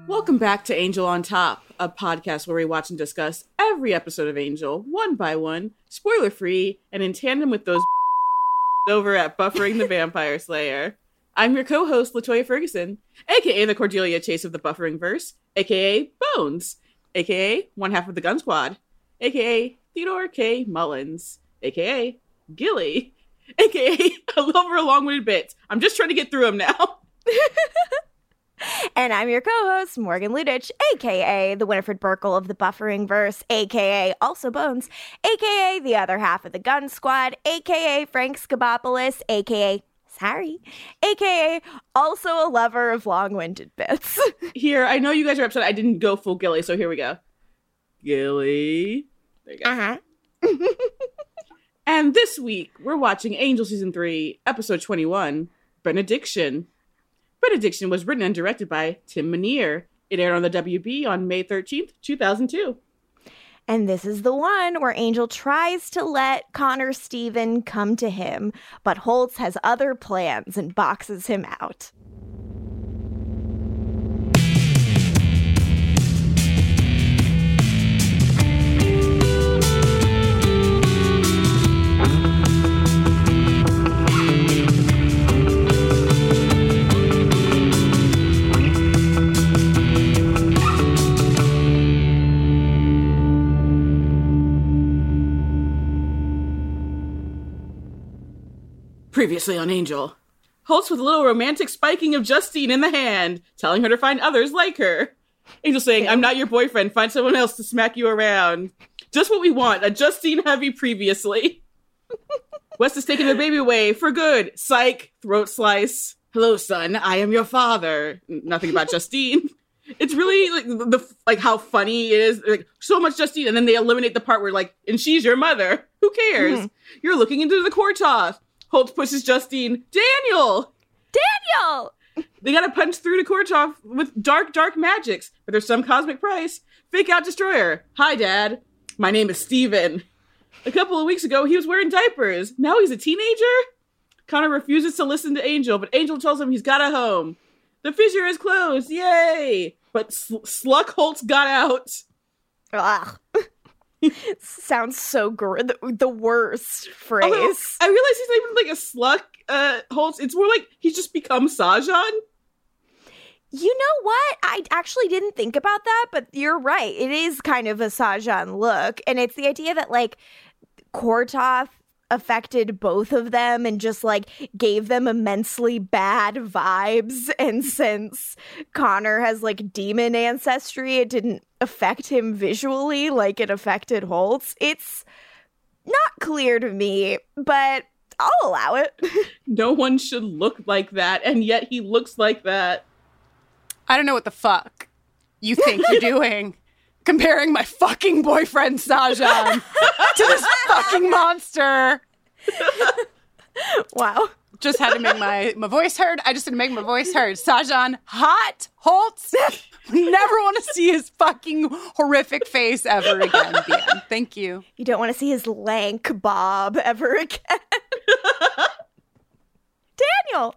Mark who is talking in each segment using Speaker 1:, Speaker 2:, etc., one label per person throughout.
Speaker 1: Welcome back to Angel on Top, a podcast where we watch and discuss every episode of Angel, one by one, spoiler-free, and in tandem with those over at Buffering the Vampire Slayer. I'm your co-host, LaToya Ferguson, aka the Cordelia Chase of the Buffering Verse, aka Bones, aka one half of the Gun Squad, aka Theodore K. Mullins, aka Gilly, aka a lover of long-winded bits. I'm just trying to get through them now.
Speaker 2: And I'm your co-host, Morgan Ludich, a.k.a. the Winifred Burkle of the Buffering Verse, a.k.a. also Bones, a.k.a. the other half of the Gun Squad, a.k.a. Frank Scabopoulos, a.k.a. Sorry, a.k.a. also a lover of long-winded bits.
Speaker 1: Here, I know you guys are upset I didn't go full Gilly, so here we go. Gilly. There you go.
Speaker 2: Uh-huh.
Speaker 1: And this week, we're watching Angel Season 3, Episode 21, Benediction. Benediction was written and directed by Tim Minear. It aired on the WB on May 13th, 2002.
Speaker 2: And this is the one where Angel tries to let Connor Steven come to him, but Holtz has other plans and boxes him out.
Speaker 1: Previously on Angel, Holtz with a little romantic spiking of Justine in the hand, telling her to find others like her. Angel saying, I'm not your boyfriend, find someone else to smack you around. Just what we want, a Justine heavy previously. West is taking the baby away, for good. Psych, throat slice. Hello, son, I am your father. Nothing about Justine. It's really like how funny it is. Like, so much Justine, and then they eliminate the part where and she's your mother. Who cares? Mm. You're looking into the Kortoth. Holtz pushes Justine. Daniel! They gotta punch through to Kortoth with dark magics, but there's some cosmic price. Fake out destroyer. Hi, Dad. My name is Steven. A couple of weeks ago, he was wearing diapers. Now he's a teenager? Connor refuses to listen to Angel, but Angel tells him he's got a home. The fissure is closed. Yay! But Sluck Holtz got out.
Speaker 2: Ugh. Sounds so the worst phrase.
Speaker 1: Although, I realize he's not even like a Sluck Holtz. It's more like he's just become Sajan.
Speaker 2: You know what? I actually didn't think about that, but you're right. It is kind of a Sajan look. And it's the idea that Kortoth affected both of them and just gave them immensely bad vibes. And since Connor has demon ancestry, it didn't affect him visually like it affected Holtz. It's not clear to me, but I'll allow it.
Speaker 1: No one should look like that, and yet he looks like that.
Speaker 3: I don't know what the fuck you think you're doing. Comparing my fucking boyfriend Sajan to this fucking monster.
Speaker 2: Wow.
Speaker 3: Just had to make my voice heard. I just had to make my voice heard. Sajan, hot. Holtz, never want to see his fucking horrific face ever again. The end. Thank you.
Speaker 2: You don't want to see his lank bob ever again. Daniel.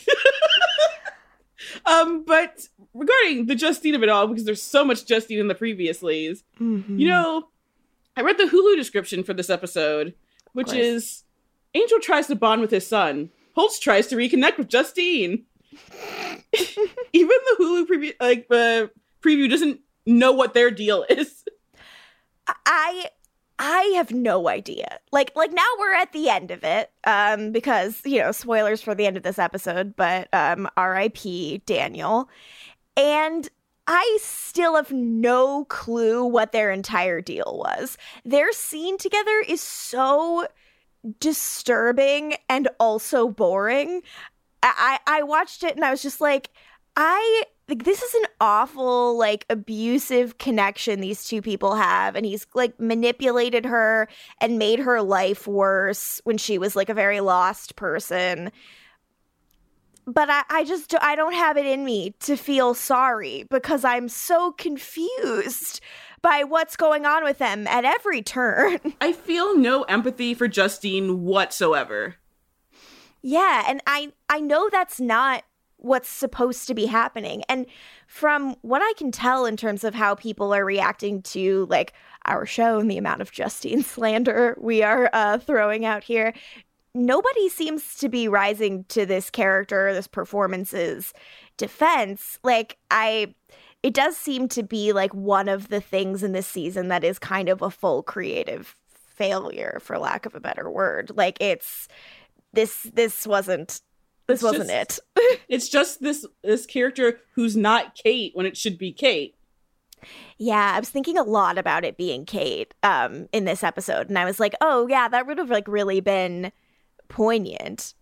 Speaker 1: But regarding the Justine of it all, because there's so much Justine in the previouslys, I read the Hulu description for this episode, which is Angel tries to bond with his son. Holtz tries to reconnect with Justine. Even the Hulu preview doesn't know what their deal is.
Speaker 2: I have no idea. Like now we're at the end of it, because, spoilers for the end of this episode, but R.I.P. Daniel. And I still have no clue what their entire deal was. Their scene together is so disturbing and also boring. I watched it and I was just this is an awful, abusive connection these two people have. And he's, manipulated her and made her life worse when she was, a very lost person. But I don't have it in me to feel sorry because I'm so confused by what's going on with them at every turn.
Speaker 1: I feel no empathy for Justine whatsoever.
Speaker 2: Yeah, and I know that's not what's supposed to be happening. And from what I can tell in terms of how people are reacting to like our show and the amount of Justine slander we are throwing out here, nobody seems to be rising to this character, this performance's defense. Like, it does seem to be like one of the things in this season that is kind of a full creative failure, for lack of a better word. Like, it's this wasn't it.
Speaker 1: It's just this character who's not Kate when it should be Kate.
Speaker 2: Yeah, I was thinking a lot about it being Kate in this episode, and I was like, oh yeah, that would have like really been poignant.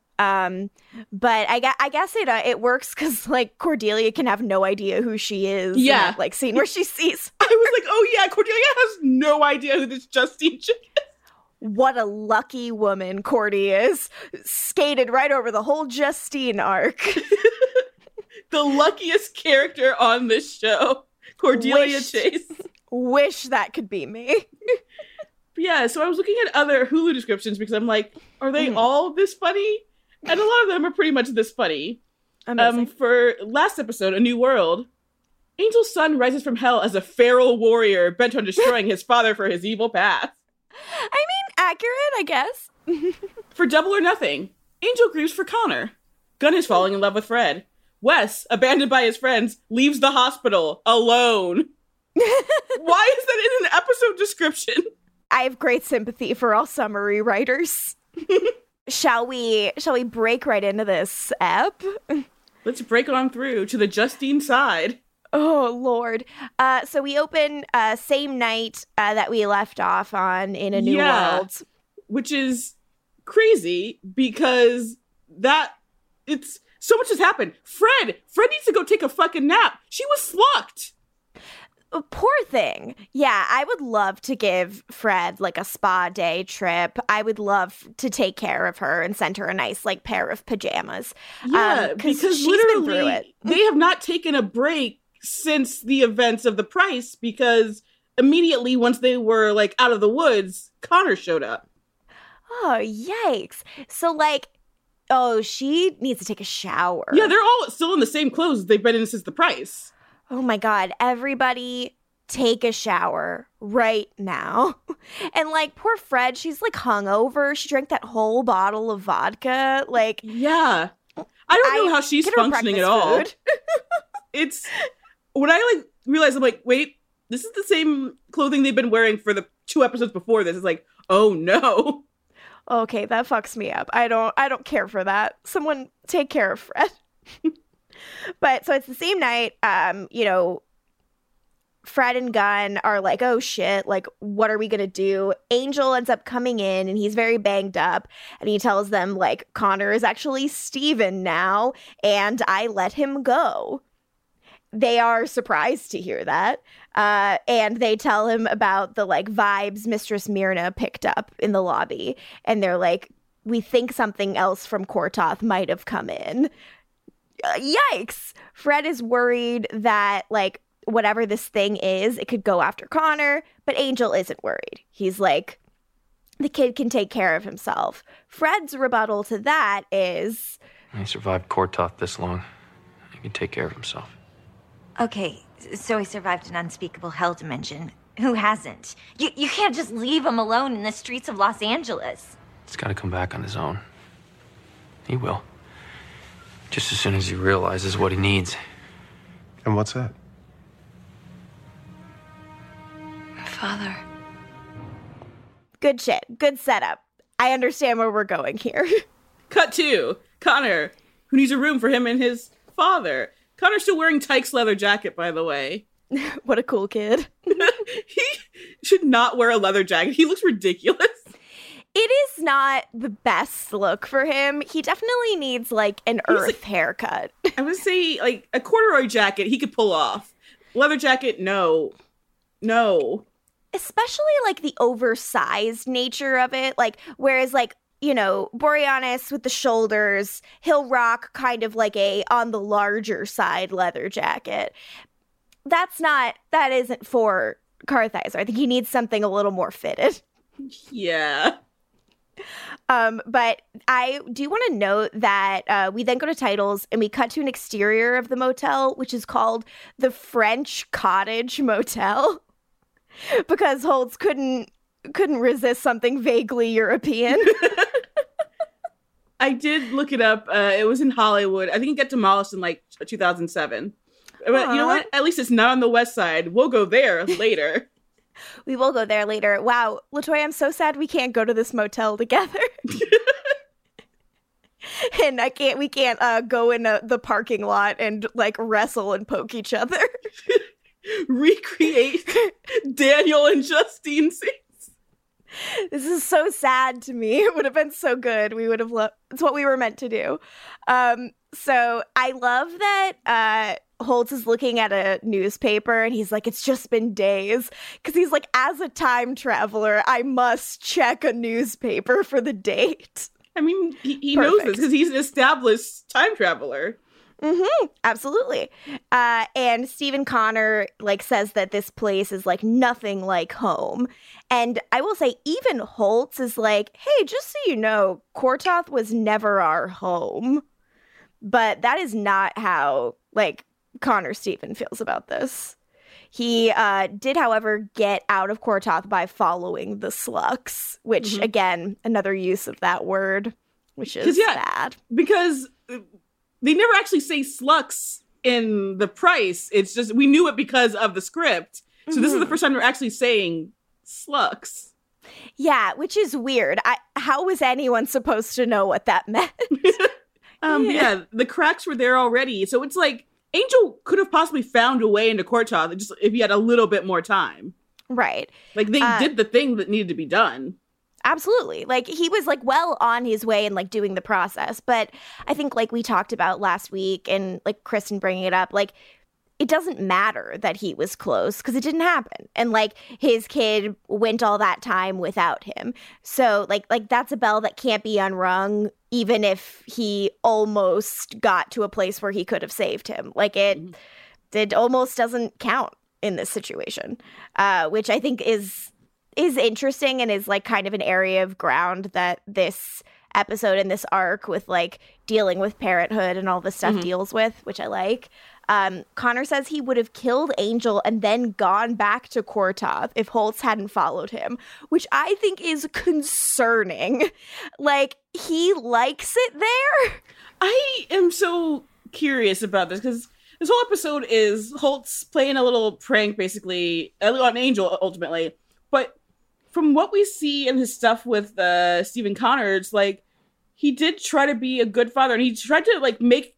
Speaker 2: But I guess it works because like Cordelia can have no idea who she is.
Speaker 1: Yeah,
Speaker 2: in that, like scene where she sees.
Speaker 1: I was like, oh yeah, Cordelia has no idea who this Justine chick is.
Speaker 2: What a lucky woman Cordy is. Skated right over the whole Justine arc.
Speaker 1: The luckiest character on this show, Cordelia Chase.
Speaker 2: Wish that could be me.
Speaker 1: Yeah, so I was looking at other Hulu descriptions because I'm like, are they all this funny? And a lot of them are pretty much this funny. For last episode, A New World, Angel's son rises from hell as a feral warrior bent on destroying his father for his evil past.
Speaker 2: I mean, accurate, I guess.
Speaker 1: For Double or Nothing, Angel grieves for Connor. Gunn is falling in love with Fred. Wes, abandoned by his friends, leaves the hospital alone. Why is that in an episode description?
Speaker 2: I have great sympathy for all summary writers. Shall we break right into this ep?
Speaker 1: Let's break on through to the Justine side.
Speaker 2: Oh, Lord. So we open same night that we left off on in A New World.
Speaker 1: Which is crazy because it's so much has happened. Fred needs to go take a fucking nap. She was slucked.
Speaker 2: Poor thing. Yeah, I would love to give Fred like a spa day trip. I would love to take care of her and send her a nice like pair of pajamas.
Speaker 1: Yeah, because
Speaker 2: she's
Speaker 1: literally
Speaker 2: been through it.
Speaker 1: They have not taken a break since the events of The Price because immediately once they were like out of the woods, Connor showed up.
Speaker 2: Oh, yikes. So like, she needs to take a shower.
Speaker 1: Yeah, they're all still in the same clothes they've been in since The Price.
Speaker 2: Oh my God, everybody take a shower right now. And like poor Fred, she's like hungover. She drank that whole bottle of vodka. Like,
Speaker 1: yeah. I don't know how she's functioning at all. It's when I like realized, I'm like, wait, this is the same clothing they've been wearing for the 2 episodes before this. It's like, oh no.
Speaker 2: Okay, that fucks me up. I don't care for that. Someone take care of Fred. But so it's the same night, Fred and Gunn are like, oh shit, like, what are we gonna do? Angel ends up coming in and he's very banged up and he tells them like, Connor is actually Steven now and I let him go. They are surprised to hear that. And they tell him about the like vibes Mistress Myrna picked up in the lobby. And they're like, we think something else from Kortoth might have come in. Yikes. Fred is worried that like whatever this thing is, it could go after Connor, but Angel isn't worried. He's like, the kid can take care of himself. Fred's rebuttal to that is,
Speaker 4: he survived Kortoth this long. He can take care of himself.
Speaker 5: Okay, so he survived an unspeakable hell dimension. Who hasn't? You can't just leave him alone in the streets of Los Angeles.
Speaker 4: He's got to come back on his own. He will. Just as soon as he realizes what he needs.
Speaker 6: And what's that?
Speaker 5: Father.
Speaker 2: Good shit. Good setup. I understand where we're going here.
Speaker 1: Cut to Connor, who needs a room for him and his father. Connor's still wearing Tyke's leather jacket, by the way.
Speaker 2: What a cool kid.
Speaker 1: He should not wear a leather jacket. He looks ridiculous.
Speaker 2: It is not the best look for him. He definitely needs like an Earth haircut.
Speaker 1: I would say like a corduroy jacket he could pull off. Leather jacket, no.
Speaker 2: Especially like the oversized nature of it. Like, whereas like, Boreanaz with the shoulders, he'll rock kind of like a on the larger side leather jacket. That isn't for Kartheiser. I think he needs something a little more fitted.
Speaker 1: Yeah.
Speaker 2: But I do want to note that we then go to titles and we cut to an exterior of the motel, which is called the French Cottage Motel, because Holtz couldn't resist something vaguely European.
Speaker 1: I did look it up. It was in Hollywood. I think it got demolished in like 2007. But you know what? At least it's not on the West Side. We'll go there later.
Speaker 2: We will go there later. Wow, LaToya, I'm so sad we can't go to this motel together. And we can't go in the parking lot and like wrestle and poke each other.
Speaker 1: Recreate Daniel and Justine scenes.
Speaker 2: This is so sad to me. It would have been so good. We would have loved. It's what we were meant to do. So I love that Holtz is looking at a newspaper and he's like, it's just been days. Because he's like, as a time traveler, I must check a newspaper for the date.
Speaker 1: I mean, he knows this because he's an established time traveler.
Speaker 2: Mm-hmm, absolutely. And Stephen Connor like says that this place is like nothing like home. And I will say even Holtz is like, hey, just so you know, Kortoth was never our home. But that is not how like Connor Stephen feels about this. He did, however, get out of Kortoth by following the Slux, which again, another use of that word, which is sad.
Speaker 1: Because they never actually say Slux in the price. It's just, we knew it because of the script. So this is the first time they're actually saying Slux.
Speaker 2: Yeah, which is weird. How was anyone supposed to know what that meant?
Speaker 1: Yeah, the cracks were there already. So it's like, Angel could have possibly found a way into Kortoth just if he had a little bit more time.
Speaker 2: Right.
Speaker 1: Like, they did the thing that needed to be done.
Speaker 2: Absolutely. Like, he was, like, well on his way and, like, doing the process. But I think, like, we talked about last week and, like, Kristen bringing it up, like, it doesn't matter that he was close because it didn't happen. And, like, his kid went all that time without him. So, like that's a bell that can't be unrung, even if he almost got to a place where he could have saved him. Like, it almost doesn't count in this situation, which I think is interesting and is, like, kind of an area of ground that this episode and this arc with, like, dealing with parenthood and all this stuff deals with, which I like. Connor says he would have killed Angel and then gone back to Kortoth if Holtz hadn't followed him, which I think is concerning. Like, he likes it there.
Speaker 1: I am so curious about this because this whole episode is Holtz playing a little prank, basically, on Angel, ultimately. But from what we see in his stuff with Stephen Connor, it's like he did try to be a good father, and he tried to, like, make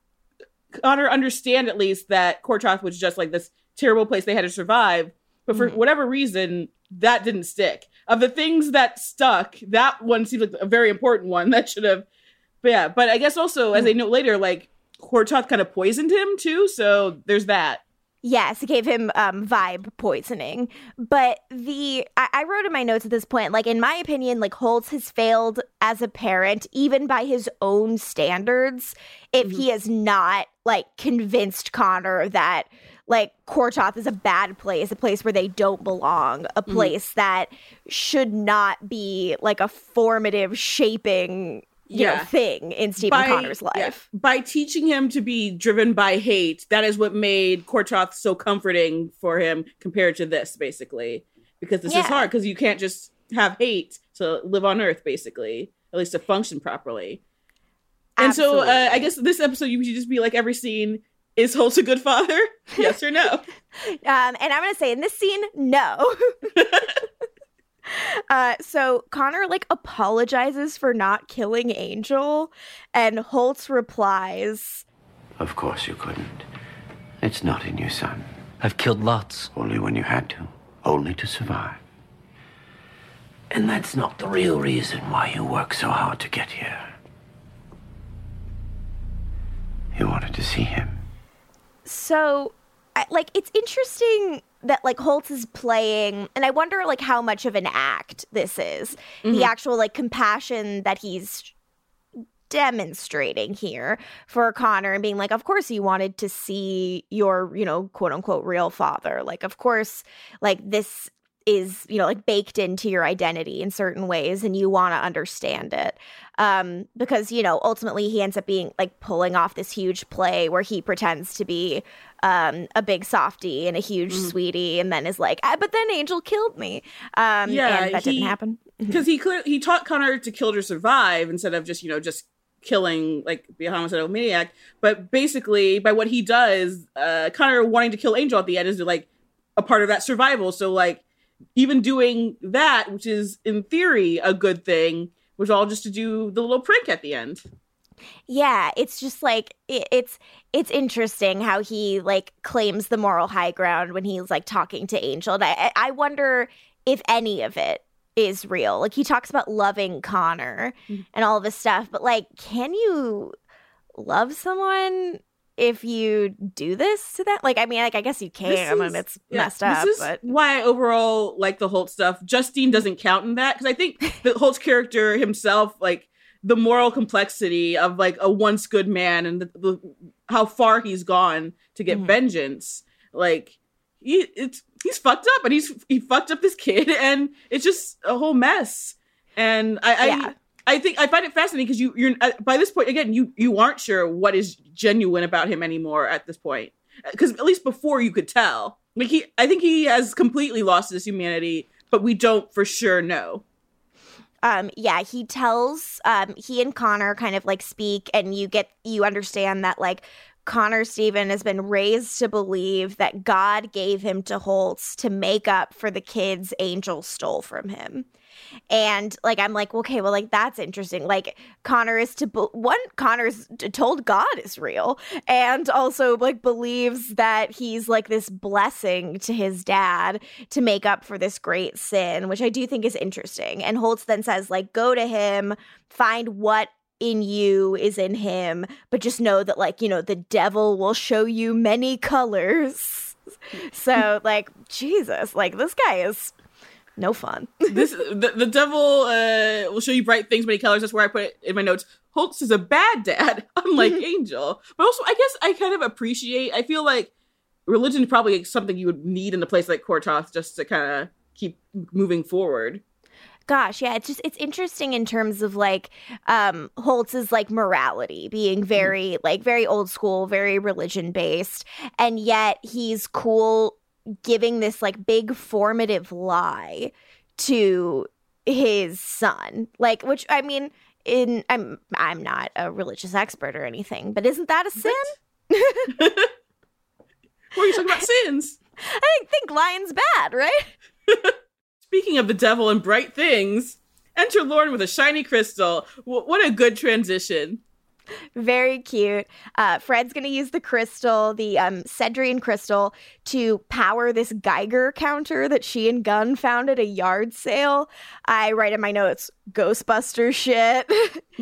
Speaker 1: Connor understand at least that Kortoth was just like this terrible place they had to survive. But for whatever reason, that didn't stick. Of the things that stuck, that one seemed like a very important one that should have. But yeah, but I guess also, as they note later, like, Kortoth kind of poisoned him too. So there's that.
Speaker 2: Yes, it gave him vibe poisoning. But I wrote in my notes at this point, like, in my opinion, like, Holtz has failed as a parent, even by his own standards, if he has not, like, convinced Connor that, like, Kortoth is a bad place, a place where they don't belong, a place that should not be, like, a formative shaping you know, thing in Stephen Connor's life.
Speaker 1: Yeah. By teaching him to be driven by hate, that is what made Kortoth so comforting for him compared to this, basically. Because this is hard, because you can't just have hate to live on Earth, basically. At least to function properly.
Speaker 2: Absolutely.
Speaker 1: And so I guess this episode, you should just be like, every scene, is Holtz a good father? Yes or no?
Speaker 2: And I'm going to say in this scene, no. So Connor, like, apologizes for not killing Angel, and Holtz replies,
Speaker 7: Of course you couldn't. It's not in you, son.
Speaker 4: I've killed lots.
Speaker 7: Only when you had to. Only to survive. And that's not the real reason why you work so hard to get here. You wanted to see him.
Speaker 2: So, like, it's interesting that, like, Holtz is playing, and I wonder, like, how much of an act this is. The actual, like, compassion that he's demonstrating here for Connor and being like, of course you wanted to see your, you know, quote unquote real father. Like, of course, like, this is, you know, like baked into your identity in certain ways, and you want to understand it. Because, you know, ultimately he ends up being like pulling off this huge play where he pretends to be a big softie and a huge sweetie, and then is like, but then Angel killed me. And that didn't happen.
Speaker 1: Because he taught Connor to kill or survive instead of just, you know, just killing, like, be a homicidal maniac. But basically, by what he does, Connor wanting to kill Angel at the end is like a part of that survival. So, like, even doing that, which is in theory a good thing, was all just to do the little prank at the end.
Speaker 2: Yeah, it's just like it's interesting how he like claims the moral high ground when he's like talking to Angel. And I wonder if any of it is real. Like, he talks about loving Connor and all this stuff, but like, can you love someone if you do this to them? Like, I mean, like, I guess you can, and it's messed up.
Speaker 1: This is
Speaker 2: but
Speaker 1: why I overall like the Holt stuff. Justine doesn't count in that, because I think the Holt's character himself, like, the moral complexity of like a once good man and how far he's gone to get vengeance, like, he's fucked up, and he fucked up this kid, and it's just a whole mess. And I think I find it fascinating because you're by this point again you aren't sure what is genuine about him anymore at this point, because at least before you could tell. Like, I think he has completely lost his humanity, but we don't for sure know.
Speaker 2: He tells he and Connor kind of like speak, and you understand that like Connor Steven has been raised to believe that God gave him to Holtz to make up for the kids Angel stole from him. And like, I'm like, okay, well, like, that's interesting. Like, Connor's told God is real, and also like believes that he's like this blessing to his dad to make up for this great sin, which I do think is interesting. And Holtz then says, like, go to him, find what in you is in him, but just know that, like, you know, the devil will show you many colors. So like, Jesus, like, this guy is no fun.
Speaker 1: The devil will show you bright things, many colors. That's where I put it in my notes. Holtz is a bad dad, unlike Angel. But also, I guess I kind of appreciate, I feel like religion is probably something you would need in a place like Kortoth just to kind of keep moving forward.
Speaker 2: Gosh, yeah, it's interesting in terms of like Holtz's like morality being very like very old school, very religion based, and yet he's cool giving this like big formative lie to his son, like, which, I mean, I'm not a religious expert or anything, but isn't that a sin?
Speaker 1: What are you talking about sins?
Speaker 2: I think lying's bad, right?
Speaker 1: Speaking of the devil and bright things, enter Lauren with a shiny crystal. What a good transition.
Speaker 2: Very cute. Fred's going to use the crystal, the Cedrian crystal, to power this Geiger counter that she and Gunn found at a yard sale. I write in my notes, Ghostbuster shit.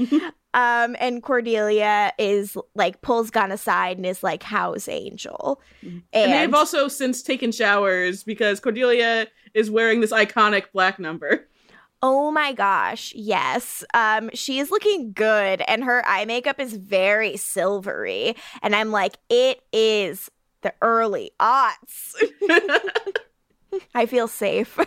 Speaker 2: And Cordelia is like, pulls Gunn aside and is like, how's Angel?
Speaker 1: And they've also since taken showers because Cordelia is wearing this iconic black number.
Speaker 2: Oh my gosh, yes. She is looking good, and her eye makeup is very silvery. And I'm like, it is the early aughts. I feel safe.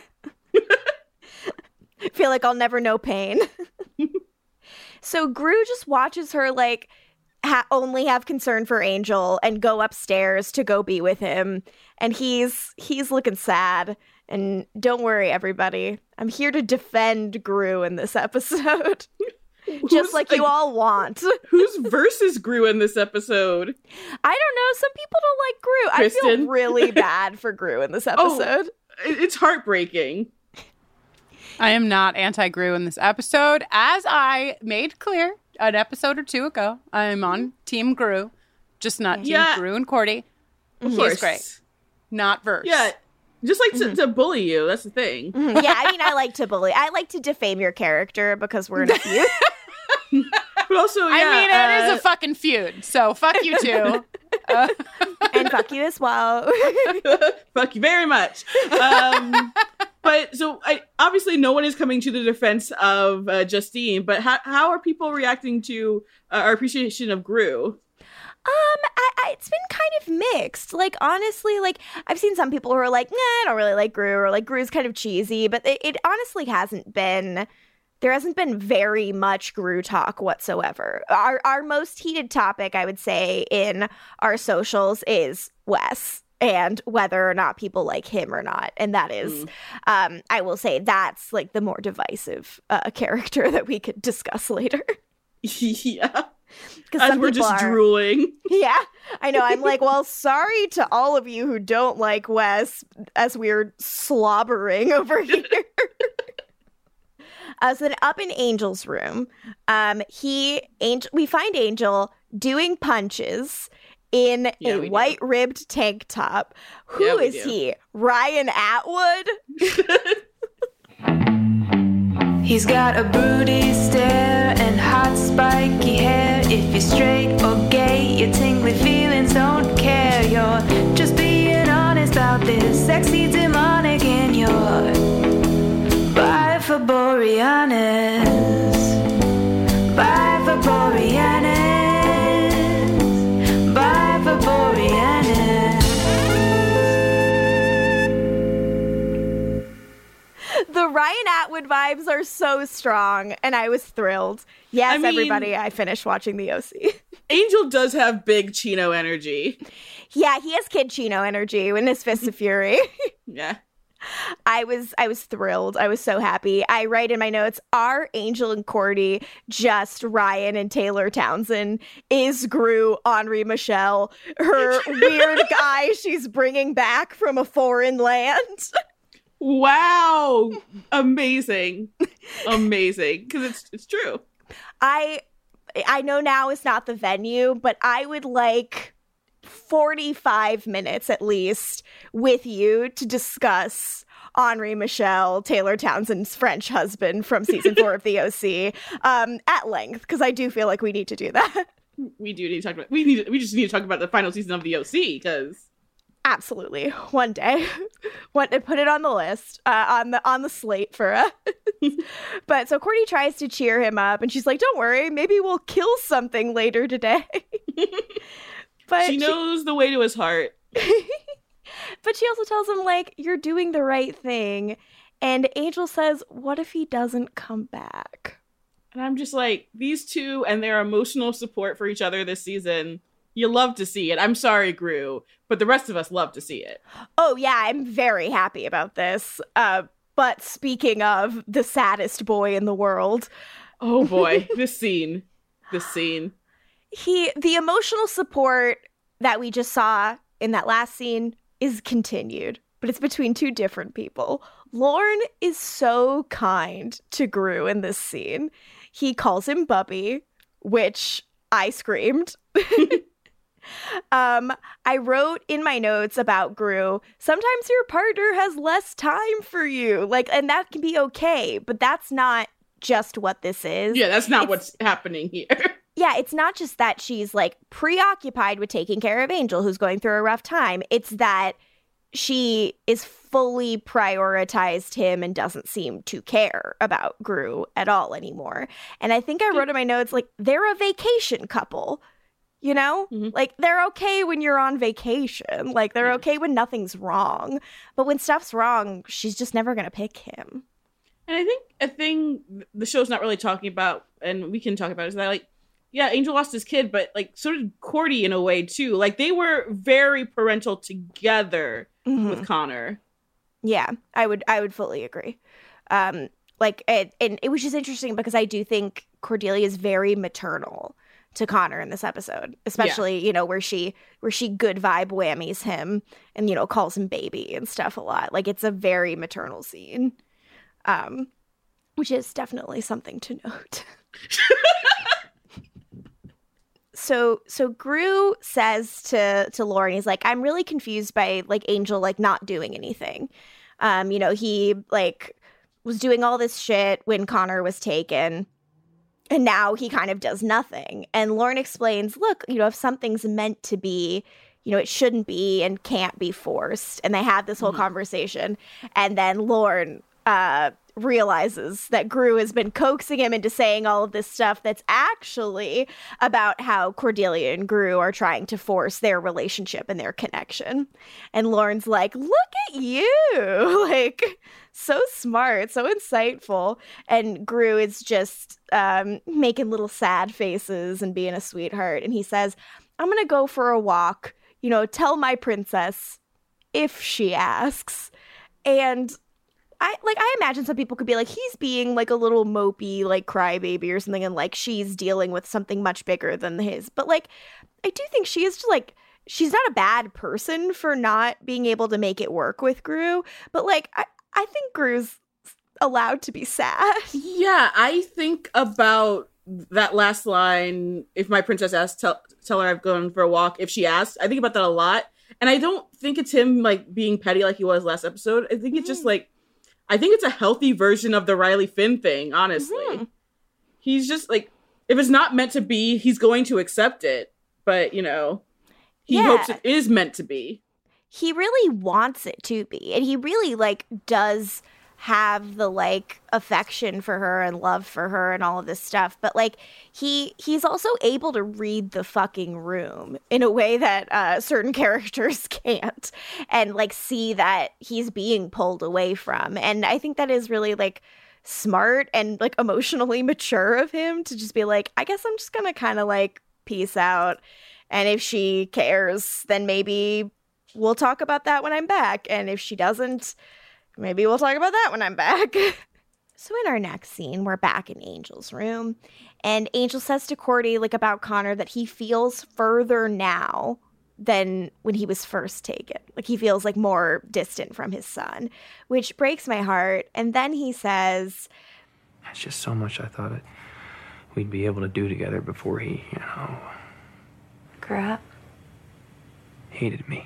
Speaker 2: I feel like I'll never know pain. So Gru just watches her like only have concern for Angel and go upstairs to go be with him. And he's looking sad. And don't worry, everybody. I'm here to defend Gru in this episode. Just like you all want.
Speaker 1: Whose versus Gru in this episode?
Speaker 2: I don't know. Some people don't like Gru.
Speaker 1: Kristen.
Speaker 2: I feel really bad for Gru in this episode.
Speaker 1: It's heartbreaking.
Speaker 3: I am not anti-Gru in this episode. As I made clear an episode or two ago, I'm on Team Gru. Just not Team Gru and Cordy. He's great. Not verse.
Speaker 1: Yeah. Just like to bully you. That's the thing.
Speaker 2: Yeah, I mean, I like to bully. I like to defame your character because we're in a feud.
Speaker 1: But also, yeah.
Speaker 3: I mean, it is a fucking feud. So fuck you too.
Speaker 2: And fuck you as well.
Speaker 1: Fuck you very much. But so obviously no one is coming to the defense of Justine, but how are people reacting to our appreciation of Gru?
Speaker 2: It's been kind of mixed. Like, honestly, like, I've seen some people who are like, nah, I don't really like Gru, or like Gru's kind of cheesy, but it honestly hasn't been, there hasn't been very much Gru talk whatsoever. Our most heated topic, I would say, in our socials is Wes and whether or not people like him or not. And that is, I will say that's like the more divisive character that we could discuss later.
Speaker 1: Yeah. As we're just drooling.
Speaker 2: Yeah, I know. I'm like, well, sorry to all of you who don't like Wes as we're slobbering over here. So then up in Angel's room, we find Angel doing punches in a white-ribbed tank top. Who is he? Ryan Atwood?
Speaker 8: He's got a broody stare and hot spiky hair. If you're straight or gay, your tingly feelings don't care. You're just being honest about this sexy demonic in your Bye for Boreanaz. Bye for Boreanaz. Bye for Boreanaz.
Speaker 2: The Ryan Atwood vibes are so strong, and I was thrilled. Yes, everybody, I finished watching the OC.
Speaker 1: Angel does have big Chino energy.
Speaker 2: Yeah, he has Kid Chino energy in his Fists of Fury.
Speaker 1: Yeah.
Speaker 2: I was thrilled. I was so happy. I write in my notes, are Angel and Cordy just Ryan and Taylor Townsend? Is Gru Henri Michelle her weird guy she's bringing back from a foreign land?
Speaker 1: Wow. Amazing. Amazing. Because it's true.
Speaker 2: I know now is not the venue, but I would like 45 minutes at least with you to discuss Henri Michelle, Taylor Townsend's French husband from season 4 of the OC, at length, because I do feel like we need to do that.
Speaker 1: We do need to talk about. We just need to talk about the final season of the OC, because
Speaker 2: absolutely, one day, put it on the list, on the slate for us. But so Cordy tries to cheer him up, and she's like, "Don't worry, maybe we'll kill something later today." But
Speaker 1: she knows the way to his heart.
Speaker 2: But she also tells him, like, you're doing the right thing. And Angel says, what if he doesn't come back?
Speaker 1: And I'm just like, these two and their emotional support for each other this season, you love to see it. I'm sorry, Gru, but the rest of us love to see it.
Speaker 2: Oh, yeah, I'm very happy about this. But speaking of the saddest boy in the world.
Speaker 1: Oh, boy. This scene.
Speaker 2: The emotional support that we just saw in that last scene is continued, but it's between two different people. Lorne is so kind to Gru in this scene. He calls him Bubby, which I screamed. I wrote in my notes about Gru, sometimes your partner has less time for you, and that can be okay, but that's not just what this is.
Speaker 1: Yeah, that's not what's happening here.
Speaker 2: Yeah, it's not just that she's, preoccupied with taking care of Angel, who's going through a rough time. It's that she is fully prioritized him and doesn't seem to care about Gru at all anymore. And I think I wrote in my notes, they're a vacation couple, you know? Mm-hmm. They're okay when you're on vacation. They're okay when nothing's wrong. But when stuff's wrong, she's just never going to pick him.
Speaker 1: And I think a thing the show's not really talking about, and we can talk about, is that, yeah, Angel lost his kid, but so did Cordy in a way too. They were very parental together with Connor.
Speaker 2: Yeah, I would fully agree. And it was just interesting because I do think Cordelia is very maternal to Connor in this episode, especially where she good vibe whammies him and calls him baby and stuff a lot. It's a very maternal scene, which is definitely something to note. So Gru says to Lauren, he's like, I'm really confused by Angel not doing anything. He was doing all this shit when Connor was taken, and now he kind of does nothing. And Lauren explains, look, if something's meant to be, it shouldn't be and can't be forced. And they have this whole conversation, and then Lauren realizes that Gru has been coaxing him into saying all of this stuff that's actually about how Cordelia and Gru are trying to force their relationship and their connection. And Lauren's like, look at you! Like, so smart, so insightful. And Gru is just making little sad faces and being a sweetheart. And he says, I'm gonna go for a walk, tell my princess if she asks. And I imagine some people could be like, he's being like a little mopey, like crybaby or something, and like she's dealing with something much bigger than his. But like, I do think she is just like, she's not a bad person for not being able to make it work with Gru. But like, I think Gru's allowed to be sad.
Speaker 1: Yeah, I think about that last line, if my princess asks, tell her I've gone for a walk. If she asks, I think about that a lot. And I don't think it's him like being petty like he was last episode. I think it's just like, I think it's a healthy version of the Riley Finn thing, honestly. Mm-hmm. He's just like, if it's not meant to be, he's going to accept it. But, he hopes it is meant to be.
Speaker 2: He really wants it to be. And he really, like, does have the, like, affection for her and love for her and all of this stuff. But, like, he's also able to read the fucking room in a way that certain characters can't, and, like, see that he's being pulled away from. And I think that is really, like, smart and, like, emotionally mature of him to just be like, I guess I'm just gonna kind of, like, peace out. And if she cares, then maybe we'll talk about that when I'm back. And if she doesn't, maybe we'll talk about that when I'm back. So in our next scene, we're back in Angel's room. And Angel says to Cordy, like, about Connor, that he feels further now than when he was first taken. Like, he feels, like, more distant from his son, which breaks my heart. And then he says,
Speaker 4: "That's just so much I thought we'd be able to do together before he,
Speaker 5: grew up.
Speaker 4: Hated me."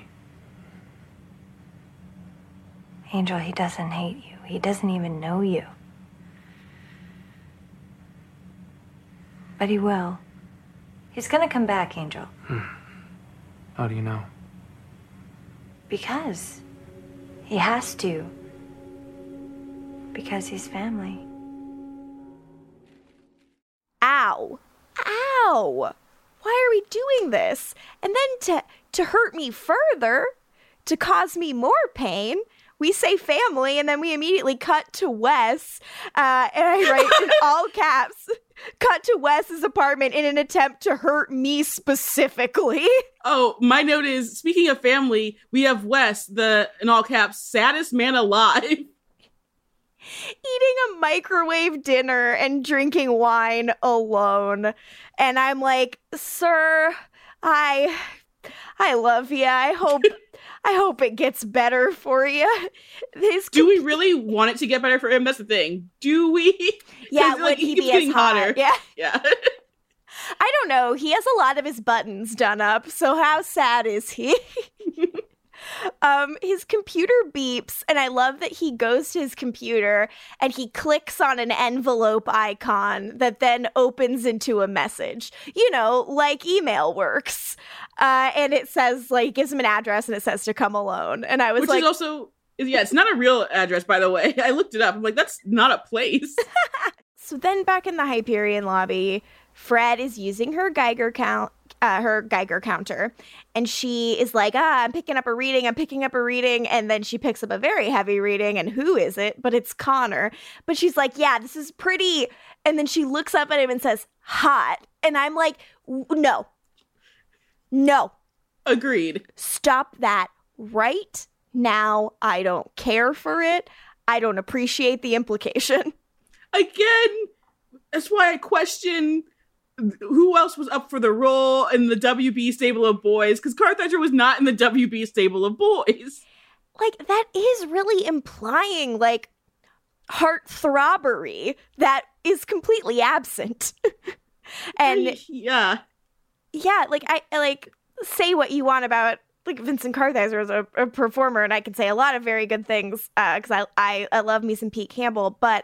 Speaker 5: Angel, he doesn't hate you. He doesn't even know you. But he will. He's gonna come back, Angel.
Speaker 4: How do you know?
Speaker 5: Because he has to. Because he's family.
Speaker 2: Ow. Ow. Why are we doing this? And then to hurt me further, to cause me more pain, we say family, and then we immediately cut to Wes, and I write in all caps, cut to Wes's apartment in an attempt to hurt me specifically.
Speaker 1: Oh, my note is, speaking of family, we have Wes, the, in all caps, saddest man alive.
Speaker 2: Eating a microwave dinner and drinking wine alone. And I'm like, sir, I love you. I hope it gets better for you.
Speaker 1: Do we really want it to get better for him? That's the thing. Do we?
Speaker 2: Yeah, would he be as hot? Hotter. Yeah. I don't know. He has a lot of his buttons done up, so how sad is he? His computer beeps, and I love that he goes to his computer and he clicks on an envelope icon that then opens into a message. Like email works. And it says, like, gives him an address and it says to come alone. And I was
Speaker 1: Which
Speaker 2: like...
Speaker 1: is also... Yeah, it's not a real address, by the way. I looked it up. I'm like, that's not a place.
Speaker 2: So then back in the Hyperion lobby, Fred is using her Geiger counter, and she is like, I'm picking up a reading, and then she picks up a very heavy reading, and who is it? But it's Connor. But she's like, yeah, this is pretty, and then she looks up at him and says, hot, and I'm like, no.
Speaker 1: Agreed.
Speaker 2: Stop that right now. I don't care for it. I don't appreciate the implication.
Speaker 1: Again, that's why I question who else was up for the role in the WB stable of boys, because Kartheiser was not in the WB stable of boys.
Speaker 2: Like, that is really implying, like, heartthrobbery that is completely absent. And
Speaker 1: yeah,
Speaker 2: like, I say what you want about, like, Vincent Kartheiser as a performer, and I can say a lot of very good things, because I love me some Pete Campbell, but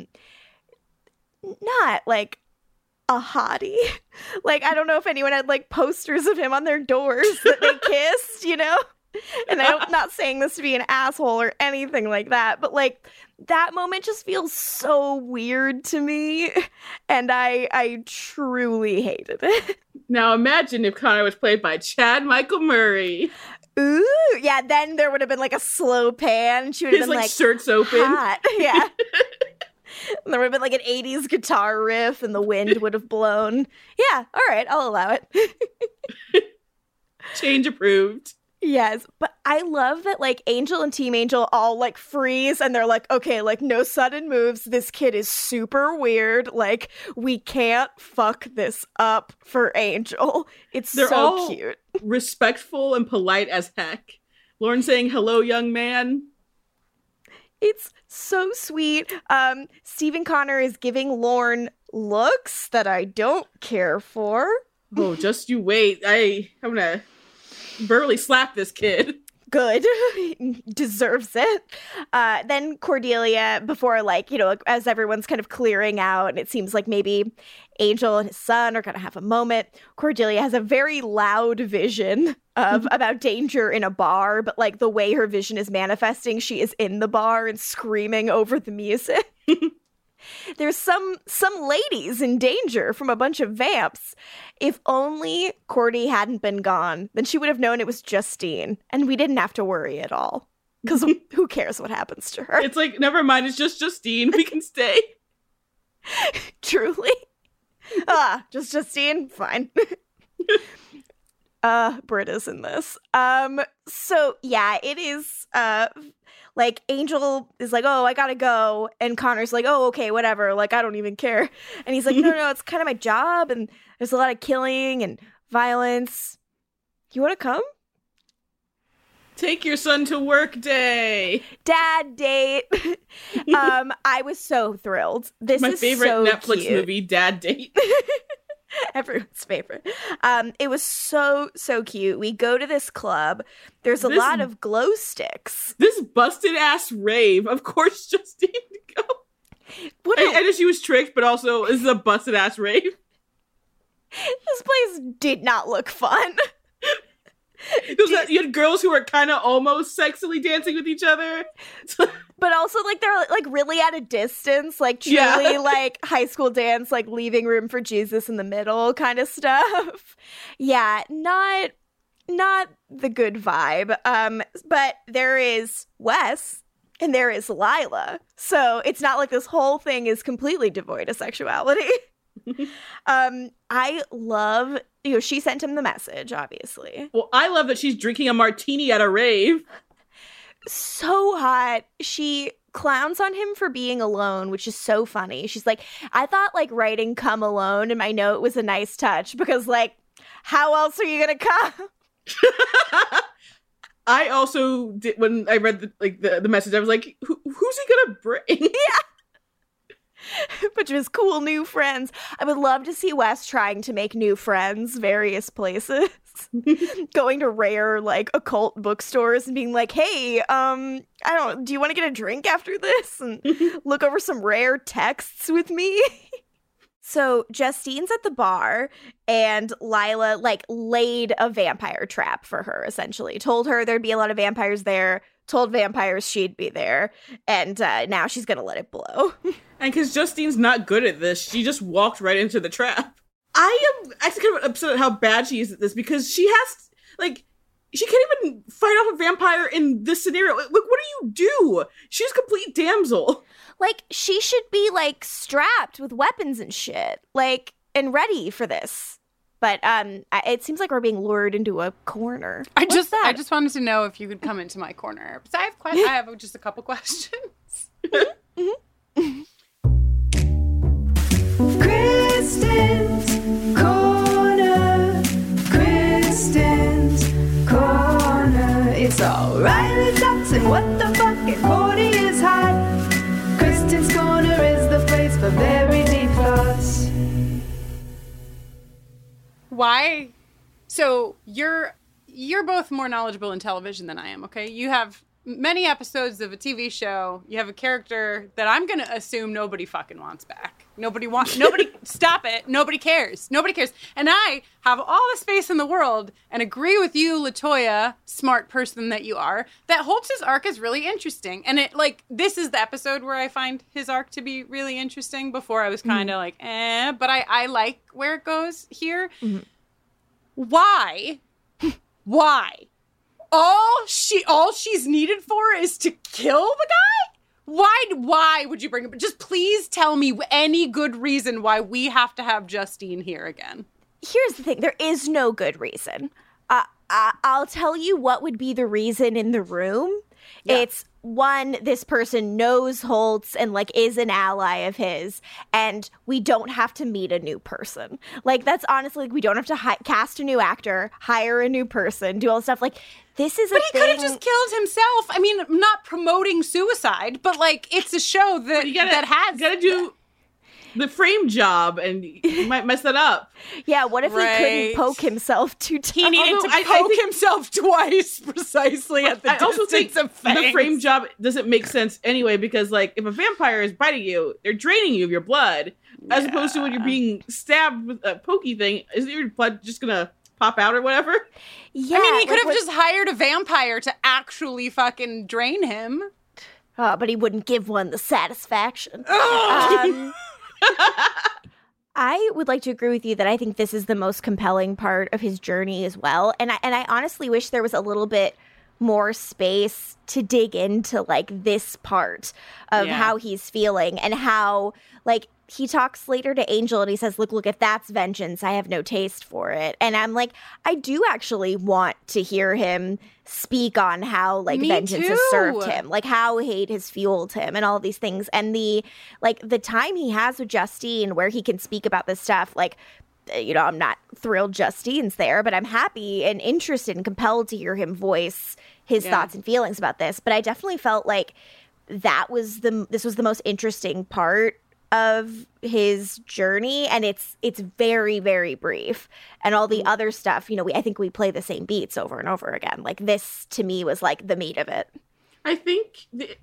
Speaker 2: not, like, a hottie. Like, I don't know if anyone had, like, posters of him on their doors that they kissed, And I'm not saying this to be an asshole or anything like that, but like that moment just feels so weird to me, and I truly hated it.
Speaker 1: Now imagine if Connor was played by Chad Michael Murray.
Speaker 2: Ooh, yeah, then there would have been like a slow pan, and she would have been like
Speaker 1: shirts open.
Speaker 2: Hot. Yeah. There would have been like an 80s guitar riff, and the wind would have blown. Yeah, all right, I'll allow it.
Speaker 1: Change approved.
Speaker 2: Yes, but I love that like Angel and Team Angel all like freeze, and they're like, okay, like no sudden moves. This kid is super weird. Like we can't fuck this up for Angel. They're so all cute.
Speaker 1: Respectful and polite as heck. Lauren saying, hello, young man.
Speaker 2: It's so sweet. Stephen Connor is giving Lorne looks that I don't care for.
Speaker 1: Oh, just you wait. I'm gonna verbally slap this kid.
Speaker 2: Good. He deserves it. Then Cordelia, before like, you know, as everyone's kind of clearing out and it seems like maybe Angel and his son are going to have a moment, Cordelia has a very loud vision of about danger in a bar, but like the way her vision is manifesting, she is in the bar and screaming over the music. There's some ladies in danger from a bunch of vamps. If only Cordy hadn't been gone, then she would have known it was Justine, and we didn't have to worry at all. Because who cares what happens to her?
Speaker 1: It's like, never mind, it's just Justine. We can stay.
Speaker 2: Truly. Just Justine? Fine. Britta's in this. So, yeah, it is... like, Angel is like, oh, I gotta go. And Connor's like, oh, okay, whatever. Like, I don't even care. And he's like, no, it's kind of my job. And there's a lot of killing and violence. You want to come?
Speaker 1: Take your son to work day.
Speaker 2: Dad date. I was so thrilled. This is
Speaker 1: my favorite
Speaker 2: so
Speaker 1: Netflix
Speaker 2: cute.
Speaker 1: movie, Dad Date.
Speaker 2: Everyone's favorite. It was so cute. We go to this club. There's a lot of glow sticks.
Speaker 1: This busted ass rave. Of course, Justine to go. I know she was tricked, but also this is a busted ass rave.
Speaker 2: This place did not look fun.
Speaker 1: You had girls who were kind of almost sexily dancing with each other.
Speaker 2: But also, like, they're, like, really at a distance. Like, truly, like, high school dance, like, leaving room for Jesus in the middle kind of stuff. Yeah, not the good vibe. But there is Wes, and there is Lila. So it's not like this whole thing is completely devoid of sexuality. I love... You know, she sent him the message, obviously.
Speaker 1: Well, I love that she's drinking a martini at a rave.
Speaker 2: So hot. She clowns on him for being alone, which is so funny. She's like, I thought, like, writing come alone in my note was a nice touch because, like, how else are you gonna come?
Speaker 1: I also did, when I read the message, I was like, who's he gonna bring?
Speaker 2: Yeah. A bunch of his cool new friends. I would love to see Wes trying to make new friends various places. Going to rare, like, occult bookstores and being like, hey, do you want to get a drink after this? And look over some rare texts with me? So Justine's at the bar, and Lila, like, laid a vampire trap for her, essentially. Told her there'd be a lot of vampires there. Told vampires she'd be there, and now she's gonna let it blow.
Speaker 1: And because Justine's not good at this, she just walked right into the trap. I am actually kind of upset at how bad she is at this, because she can't even fight off a vampire in this scenario. Like, what do you do? She's a complete damsel.
Speaker 2: Like, she should be, like, strapped with weapons and shit, like, and ready for this. But it seems like we're being lured into a corner.
Speaker 3: I just wanted to know if you could come into my corner. So I have just a couple questions.
Speaker 8: Kristen's Corner. Kristen's Corner. It's all Riley sucks and what the fuck and Cordy is hot. Kristen's Corner is the place for very deep thoughts.
Speaker 3: Why? So you're both more knowledgeable in television than I am, okay? You have many episodes of a TV show, you have a character that I'm going to assume nobody fucking wants back. Nobody, stop it. Nobody cares. And I have all the space in the world and agree with you, LaToya, smart person that you are, that Holtz's arc is really interesting. And this is the episode where I find his arc to be really interesting. Before I was kind of but I like where it goes here. Mm-hmm. Why? All she's needed for is to kill the guy? Why would you bring him? Just please tell me any good reason why we have to have Justine here again.
Speaker 2: Here's the thing. There is no good reason. I'll tell you what would be the reason in the room. Yeah. It's one, this person knows Holtz and is an ally of his, and we don't have to meet a new person. That's honestly, we don't have to cast a new actor, hire a new person, do all the stuff. This is
Speaker 3: But he could have just killed himself. I mean, I'm not promoting suicide, but it's a show that gotta
Speaker 1: do the frame job, and you might mess that up.
Speaker 2: Yeah, what if he couldn't poke himself 2 times?
Speaker 3: He needed to poke himself twice, precisely at the
Speaker 1: also think
Speaker 3: of fangs.
Speaker 1: The frame job doesn't make sense anyway, because if a vampire is biting you, they're draining you of your blood, as opposed to when you're being stabbed with a pokey thing. Isn't your blood just gonna pop out or whatever?
Speaker 2: Yeah,
Speaker 3: I mean, he could have just hired a vampire to actually fucking drain him.
Speaker 2: Oh, but he wouldn't give one the satisfaction. I would like to agree with you that I think this is the most compelling part of his journey as well. And I honestly wish there was a little bit more space to dig into this part of how he's feeling and how he talks later to Angel and he says, look, if that's vengeance, I have no taste for it. And I'm I do actually want to hear him speak on how vengeance has served him, how hate has fueled him and all these things. And the time he has with Justine where he can speak about this stuff, I'm not thrilled Justine's there, but I'm happy and interested and compelled to hear him voice his thoughts and feelings about this. But I definitely felt this was the most interesting part of his journey, and it's very, very brief. And all the other stuff, I think we play the same beats over and over again. This to me was the meat of it.
Speaker 1: I think the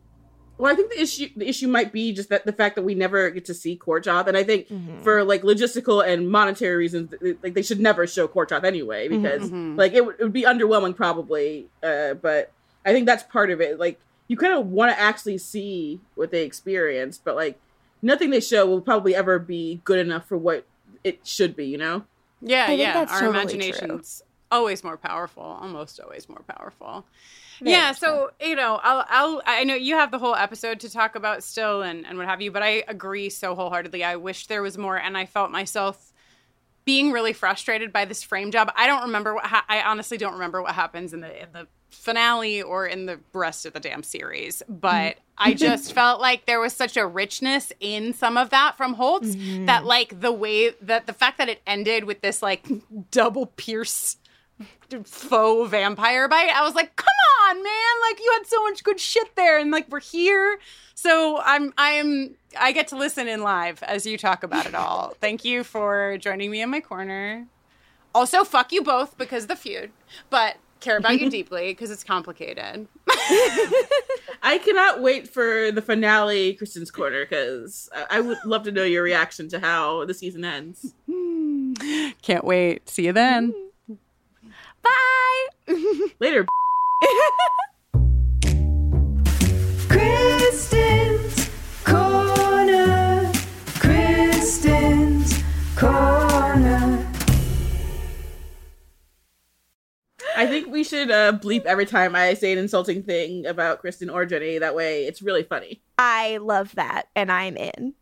Speaker 1: issue might be just that the fact that we never get to see Korchoth, and I think for logistical and monetary reasons, they should never show Korchoth anyway, because it would be underwhelming probably. But I think that's part of it. You kind of want to actually see what they experienced, but nothing they show will probably ever be good enough for what it should be,
Speaker 3: Yeah,
Speaker 2: that's
Speaker 3: our
Speaker 2: totally
Speaker 3: imagination's always more powerful, almost always more powerful.
Speaker 2: Very
Speaker 3: so, I know you have the whole episode to talk about still and what have you, but I agree so wholeheartedly. I wish there was more, and I felt myself being really frustrated by this frame job. I don't remember I honestly don't remember what happens in the finale or in the rest of the damn series, but I just felt there was such a richness in some of that from Holtz that the way that the fact that it ended with this double pierce faux vampire bite, I was come on, man, you had so much good shit there, and we're here. So I get to listen in live as you talk about it all. Thank you for joining me in my corner. Also, fuck you both because of the feud, but care about you deeply because it's complicated.
Speaker 1: I cannot wait for the finale, Kristen's Corner, because I would love to know your reaction to how the season ends.
Speaker 3: Can't wait. See you then.
Speaker 2: Bye.
Speaker 1: Later.
Speaker 8: Kristen's Corner. Kristen's Corner.
Speaker 1: I think we should bleep every time I say an insulting thing about Kristen or Jenny. That way it's really funny.
Speaker 2: I love that, and I'm in.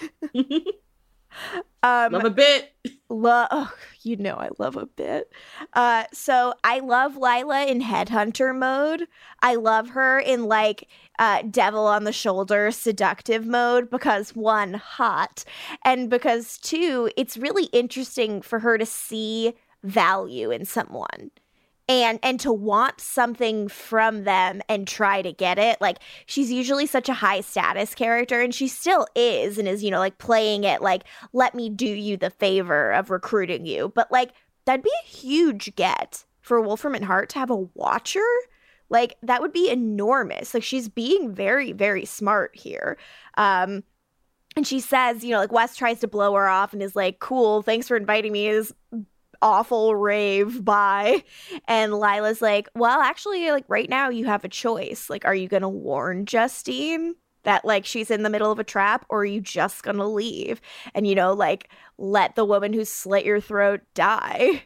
Speaker 1: Love a bit.
Speaker 2: I love a bit. So I love Lila in Headhunter mode. I love her in devil on the shoulder seductive mode because 1, hot, and because 2, it's really interesting for her to see value in someone. And to want something from them and try to get it. She's usually such a high status character, and she still is, and is, playing it let me do you the favor of recruiting you. But that'd be a huge get for Wolfram and Hart to have a watcher. Like, that would be enormous. Like, she's being very, very smart here. And she says, you know, like, Wes tries to blow her off and is like, cool, thanks for inviting me to this awful rave, bye. And Lila's like, well, actually, like, right now you have a choice. Like, are you gonna warn Justine that, like, she's in the middle of a trap, or are you just gonna leave and, you know, like, let the woman who slit your throat die?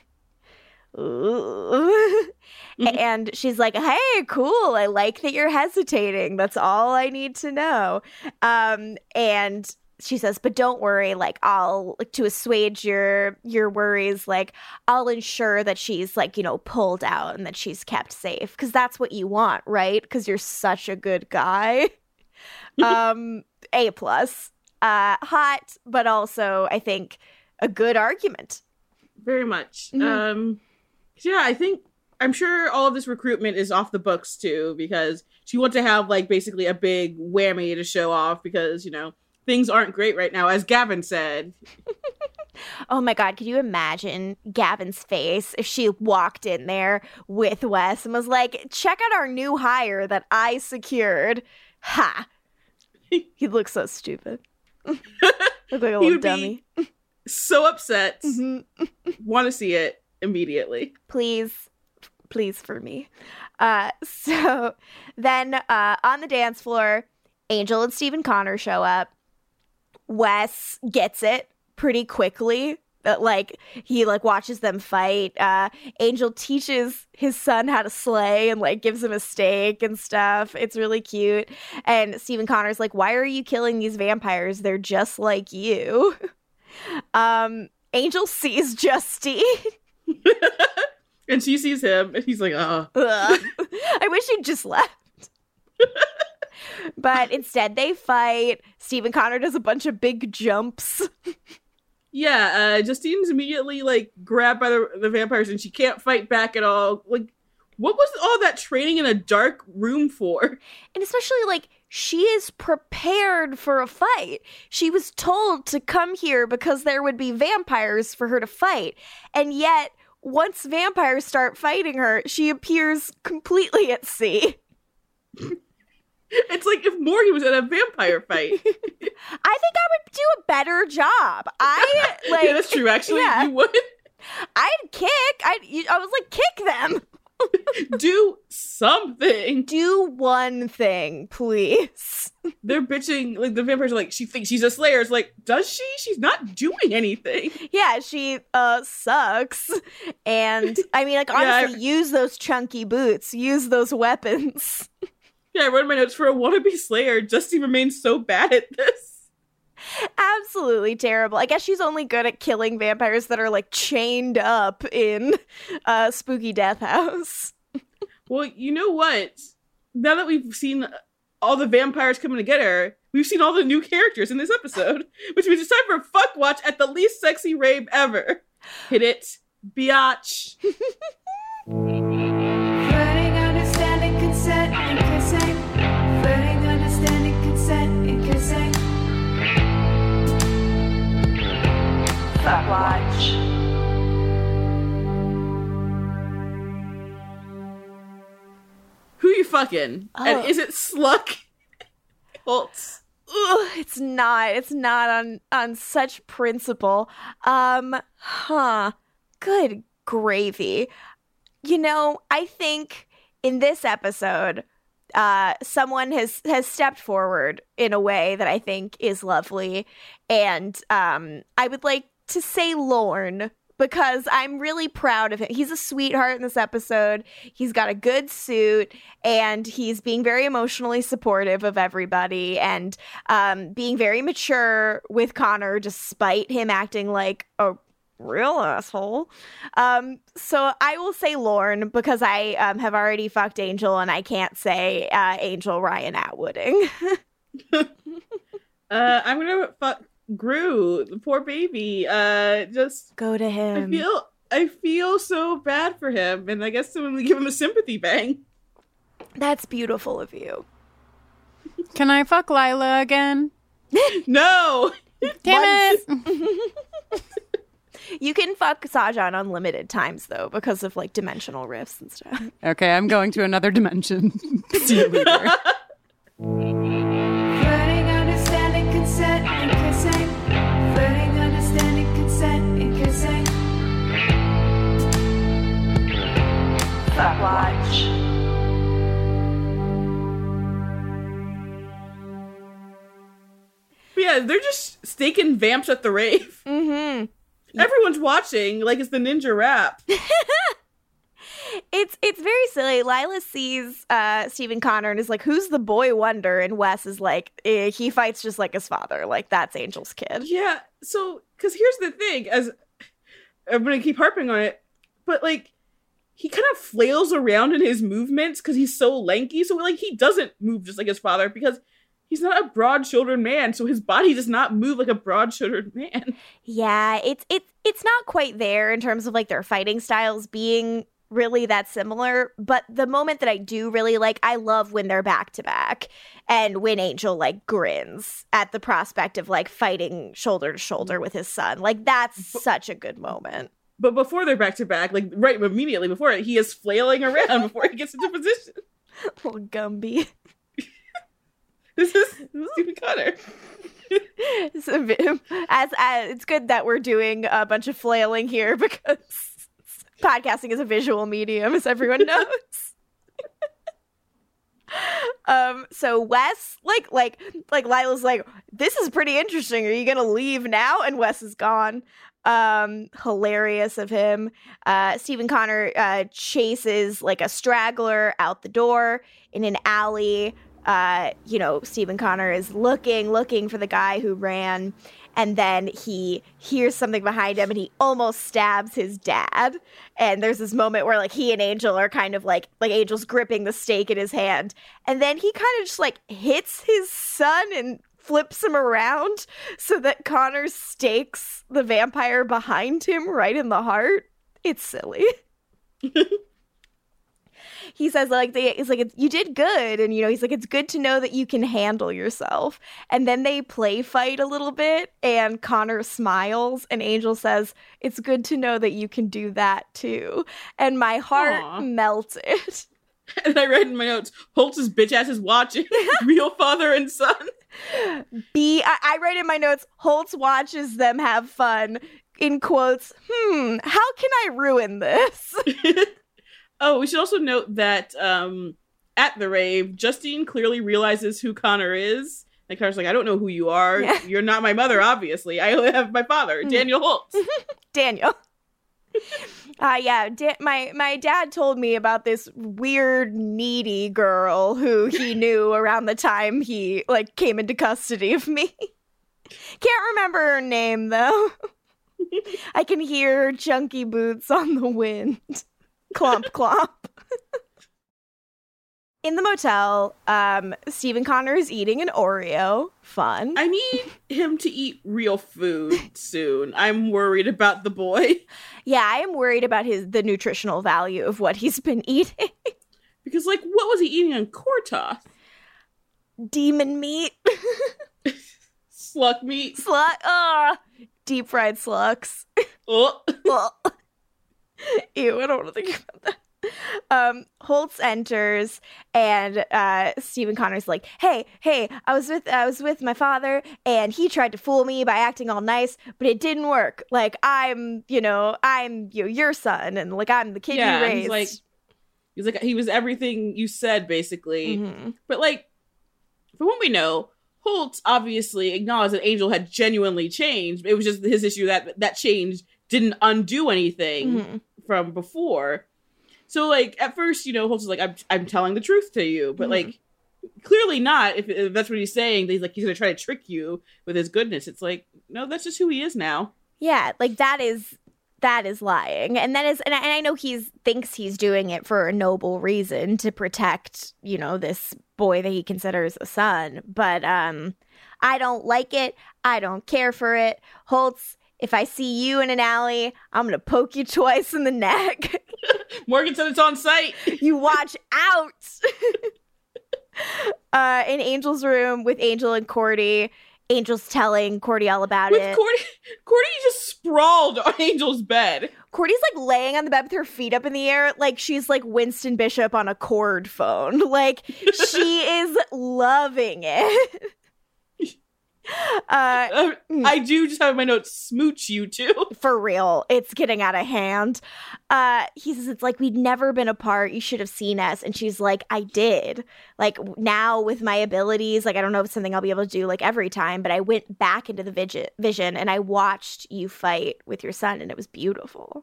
Speaker 2: Ooh. And she's like, hey, cool, I like that you're hesitating. That's all I need to know. And she says, but don't worry, like, I'll, like, to assuage your worries, like, I'll ensure that she's, like, you know, pulled out and that she's kept safe, because that's what you want, right? Because you're such a good guy. A+. Hot, but also, I think, a good argument.
Speaker 1: Very much. Yeah, I'm sure all of this recruitment is off the books too, because she wants to have, like, basically a big whammy to show off because, you know, things aren't great right now, as Gavin said.
Speaker 2: Oh my God, could you imagine Gavin's face if she walked in there with Wes and was like, check out our new hire that I secured. Ha! He looks so stupid. Look like a little dummy.
Speaker 1: So upset. Want to see it immediately.
Speaker 2: Please for me. So then on the dance floor, Angel and Stephen Connor show up. Wes gets it pretty quickly. Like, he, like, watches them fight. Angel teaches his son how to slay and, like, gives him a steak and stuff. It's really cute. And Stephen Connor's like, why are you killing these vampires? They're just like you. Angel sees Justine.
Speaker 1: And she sees him, and he's like,
Speaker 2: I wish he'd just left. But instead they fight. Stephen Connor does a bunch of big jumps.
Speaker 1: Yeah, Justine's immediately, like, grabbed by the vampires, and she can't fight back at all. Like, what was all that training in a dark room for?
Speaker 2: And especially, like, she is prepared for a fight. She was told to come here because there would be vampires for her to fight. And yet, once vampires start fighting her, she appears completely at sea.
Speaker 1: It's like if Morgan was in a vampire fight.
Speaker 2: I think I would do a better job.
Speaker 1: Yeah, that's true, actually. Yeah. You would.
Speaker 2: I'd kick. I was like, kick them.
Speaker 1: Do something.
Speaker 2: Do one thing, please.
Speaker 1: They're bitching. Like, the vampires are like, she thinks she's a slayer. It's like, does she? She's not doing anything.
Speaker 2: Yeah, she sucks. And I mean, like, honestly, use those chunky boots. Use those weapons.
Speaker 1: Yeah, I wrote in my notes, for a wannabe slayer, Justine remains so bad at this.
Speaker 2: Absolutely terrible. I guess she's only good at killing vampires that are, like, chained up in spooky death house.
Speaker 1: Well, you know what? Now that we've seen all the vampires coming to get her, we've seen all the new characters in this episode, which means it's time for a fuck watch at the least sexy rave ever. Hit it, biatch.
Speaker 8: Flirting, understanding, consent, and kissing. Flirting, understanding, consent, and kissing. Fuck watch.
Speaker 1: Who you fucking?
Speaker 2: Oh.
Speaker 1: And is it Sluck? Holtz.
Speaker 2: Ugh, it's not on such principle. Good gravy. You know, I think in this episode, someone has stepped forward in a way that I think is lovely. And I would like to say Lorne, because I'm really proud of him. He's a sweetheart in this episode. He's got a good suit, and he's being very emotionally supportive of everybody, and being very mature with Connor, despite him acting like a real asshole. So I will say Lorne, because I have already fucked Angel, and I can't say Angel Ryan Atwooding.
Speaker 1: I'm gonna fuck Gru, the poor baby. Just
Speaker 2: go to him.
Speaker 1: I feel so bad for him, and I guess someone would give him a sympathy bang.
Speaker 2: That's beautiful of you.
Speaker 3: Can I fuck Lila again?
Speaker 1: No.
Speaker 3: Damn it.
Speaker 2: You can fuck Sajan unlimited times, though, because of, like, dimensional rifts and stuff.
Speaker 3: Okay, I'm going to another dimension. See you later.
Speaker 8: Flirting, understanding, consent, and kissing. Flirting, understanding, consent, and kissing. Fuck watch.
Speaker 1: But yeah, they're just staking vamps at the rave.
Speaker 2: Mm-hmm.
Speaker 1: Everyone's watching, like it's the ninja rap.
Speaker 2: It's very silly. Lila sees Stephen Connor and is like, who's the boy wonder? And Wes is like, he fights just like his father. Like, that's Angel's kid.
Speaker 1: Yeah, so, because here's the thing, as I'm going to keep harping on it, but, like, he kind of flails around in his movements because he's so lanky. So, like, he doesn't move just like his father because he's not a broad-shouldered man. So his body does not move like a broad-shouldered man.
Speaker 2: Yeah, it's not quite there in terms of, like, their fighting styles being really that similar. But the moment that I do really like, I love when they're back to back and when Angel, like, grins at the prospect of, like, fighting shoulder to shoulder with his son. Like, that's such a good moment.
Speaker 1: But before they're back to back, like, right immediately before it, he is flailing around before he gets into position.
Speaker 2: Little Gumby.
Speaker 1: This is Stephen Connor.
Speaker 2: It's good that we're doing a bunch of flailing here because podcasting is a visual medium, as everyone knows. So Wes, like Lila's like, this is pretty interesting. Are you gonna leave now? And Wes is gone. Hilarious of him. Stephen Connor chases like a straggler out the door in an alley. Stephen Connor is looking for the guy who ran, and then he hears something behind him and he almost stabs his dad. And there's this moment where, like, he and Angel are kind of like Angel's gripping the stake in his hand, and then he kind of just, like, hits his son and flips him around so that Connor stakes the vampire behind him right in the heart. It's silly. He says, like, he's like, you did good. And, he's like, it's good to know that you can handle yourself. And then they play fight a little bit and Connor smiles and Angel says, it's good to know that you can do that too. And my heart melted.
Speaker 1: And I read in my notes, Holtz's bitch ass is watching real father and son.
Speaker 2: I write in my notes, Holtz watches them have fun, in quotes, how can I ruin this?
Speaker 1: Oh, we should also note that at the rave, Justine clearly realizes who Connor is. And Connor's like, I don't know who you are. Yeah. You're not my mother, obviously. I only have my father, Daniel Holtz.
Speaker 2: Daniel. My dad told me about this weird, needy girl who he knew around the time he, like, came into custody of me. Can't remember her name, though. I can hear chunky boots on the wind. Clomp, clomp. In the motel, Stephen Connor is eating an Oreo. Fun.
Speaker 1: I need him to eat real food soon. I'm worried about the boy.
Speaker 2: Yeah, I am worried about the nutritional value of what he's been eating.
Speaker 1: Because, like, what was he eating on Kortoth?
Speaker 2: Demon meat.
Speaker 1: Sluck meat.
Speaker 2: Deep fried slucks.
Speaker 1: Oh.
Speaker 2: Ew, I don't want to think about that. Holtz enters and Stephen Connor's like, hey, I was with my father and he tried to fool me by acting all nice, but it didn't work. Like, I'm your son, and, like, I'm the kid you raised.
Speaker 1: He's like he was everything you said, basically. Mm-hmm. But, like, from what we know, Holtz obviously acknowledged that Angel had genuinely changed. It was just his issue that change didn't undo anything from before. So, like, at first, Holtz is like, I'm telling the truth to you. But, like, clearly not. If that's what he's saying, he's going to try to trick you with his goodness. It's like, no, that's just who he is now.
Speaker 2: Yeah, like, that is lying. And I know he thinks he's doing it for a noble reason to protect, this boy that he considers a son. But I don't like it. I don't care for it. Holtz, if I see you in an alley, I'm going to poke you twice in the neck.
Speaker 1: Morgan said it's on site.
Speaker 2: You watch out. In Angel's room with Angel and Cordy, Angel's telling Cordy all about
Speaker 1: with
Speaker 2: it.
Speaker 1: Cordy just sprawled on Angel's bed.
Speaker 2: Cordy's like laying on the bed with her feet up in the air, like she's like Winston Bishop on a cord phone. Like she is loving it.
Speaker 1: I do just have in my notes, smooch you too.
Speaker 2: For real. It's getting out of hand. He says, it's like, we'd never been apart. You should have seen us. And she's like, I did. Like, now with my abilities, like, I don't know if it's something I'll be able to do like every time, but I went back into the vision and I watched you fight with your son and it was beautiful.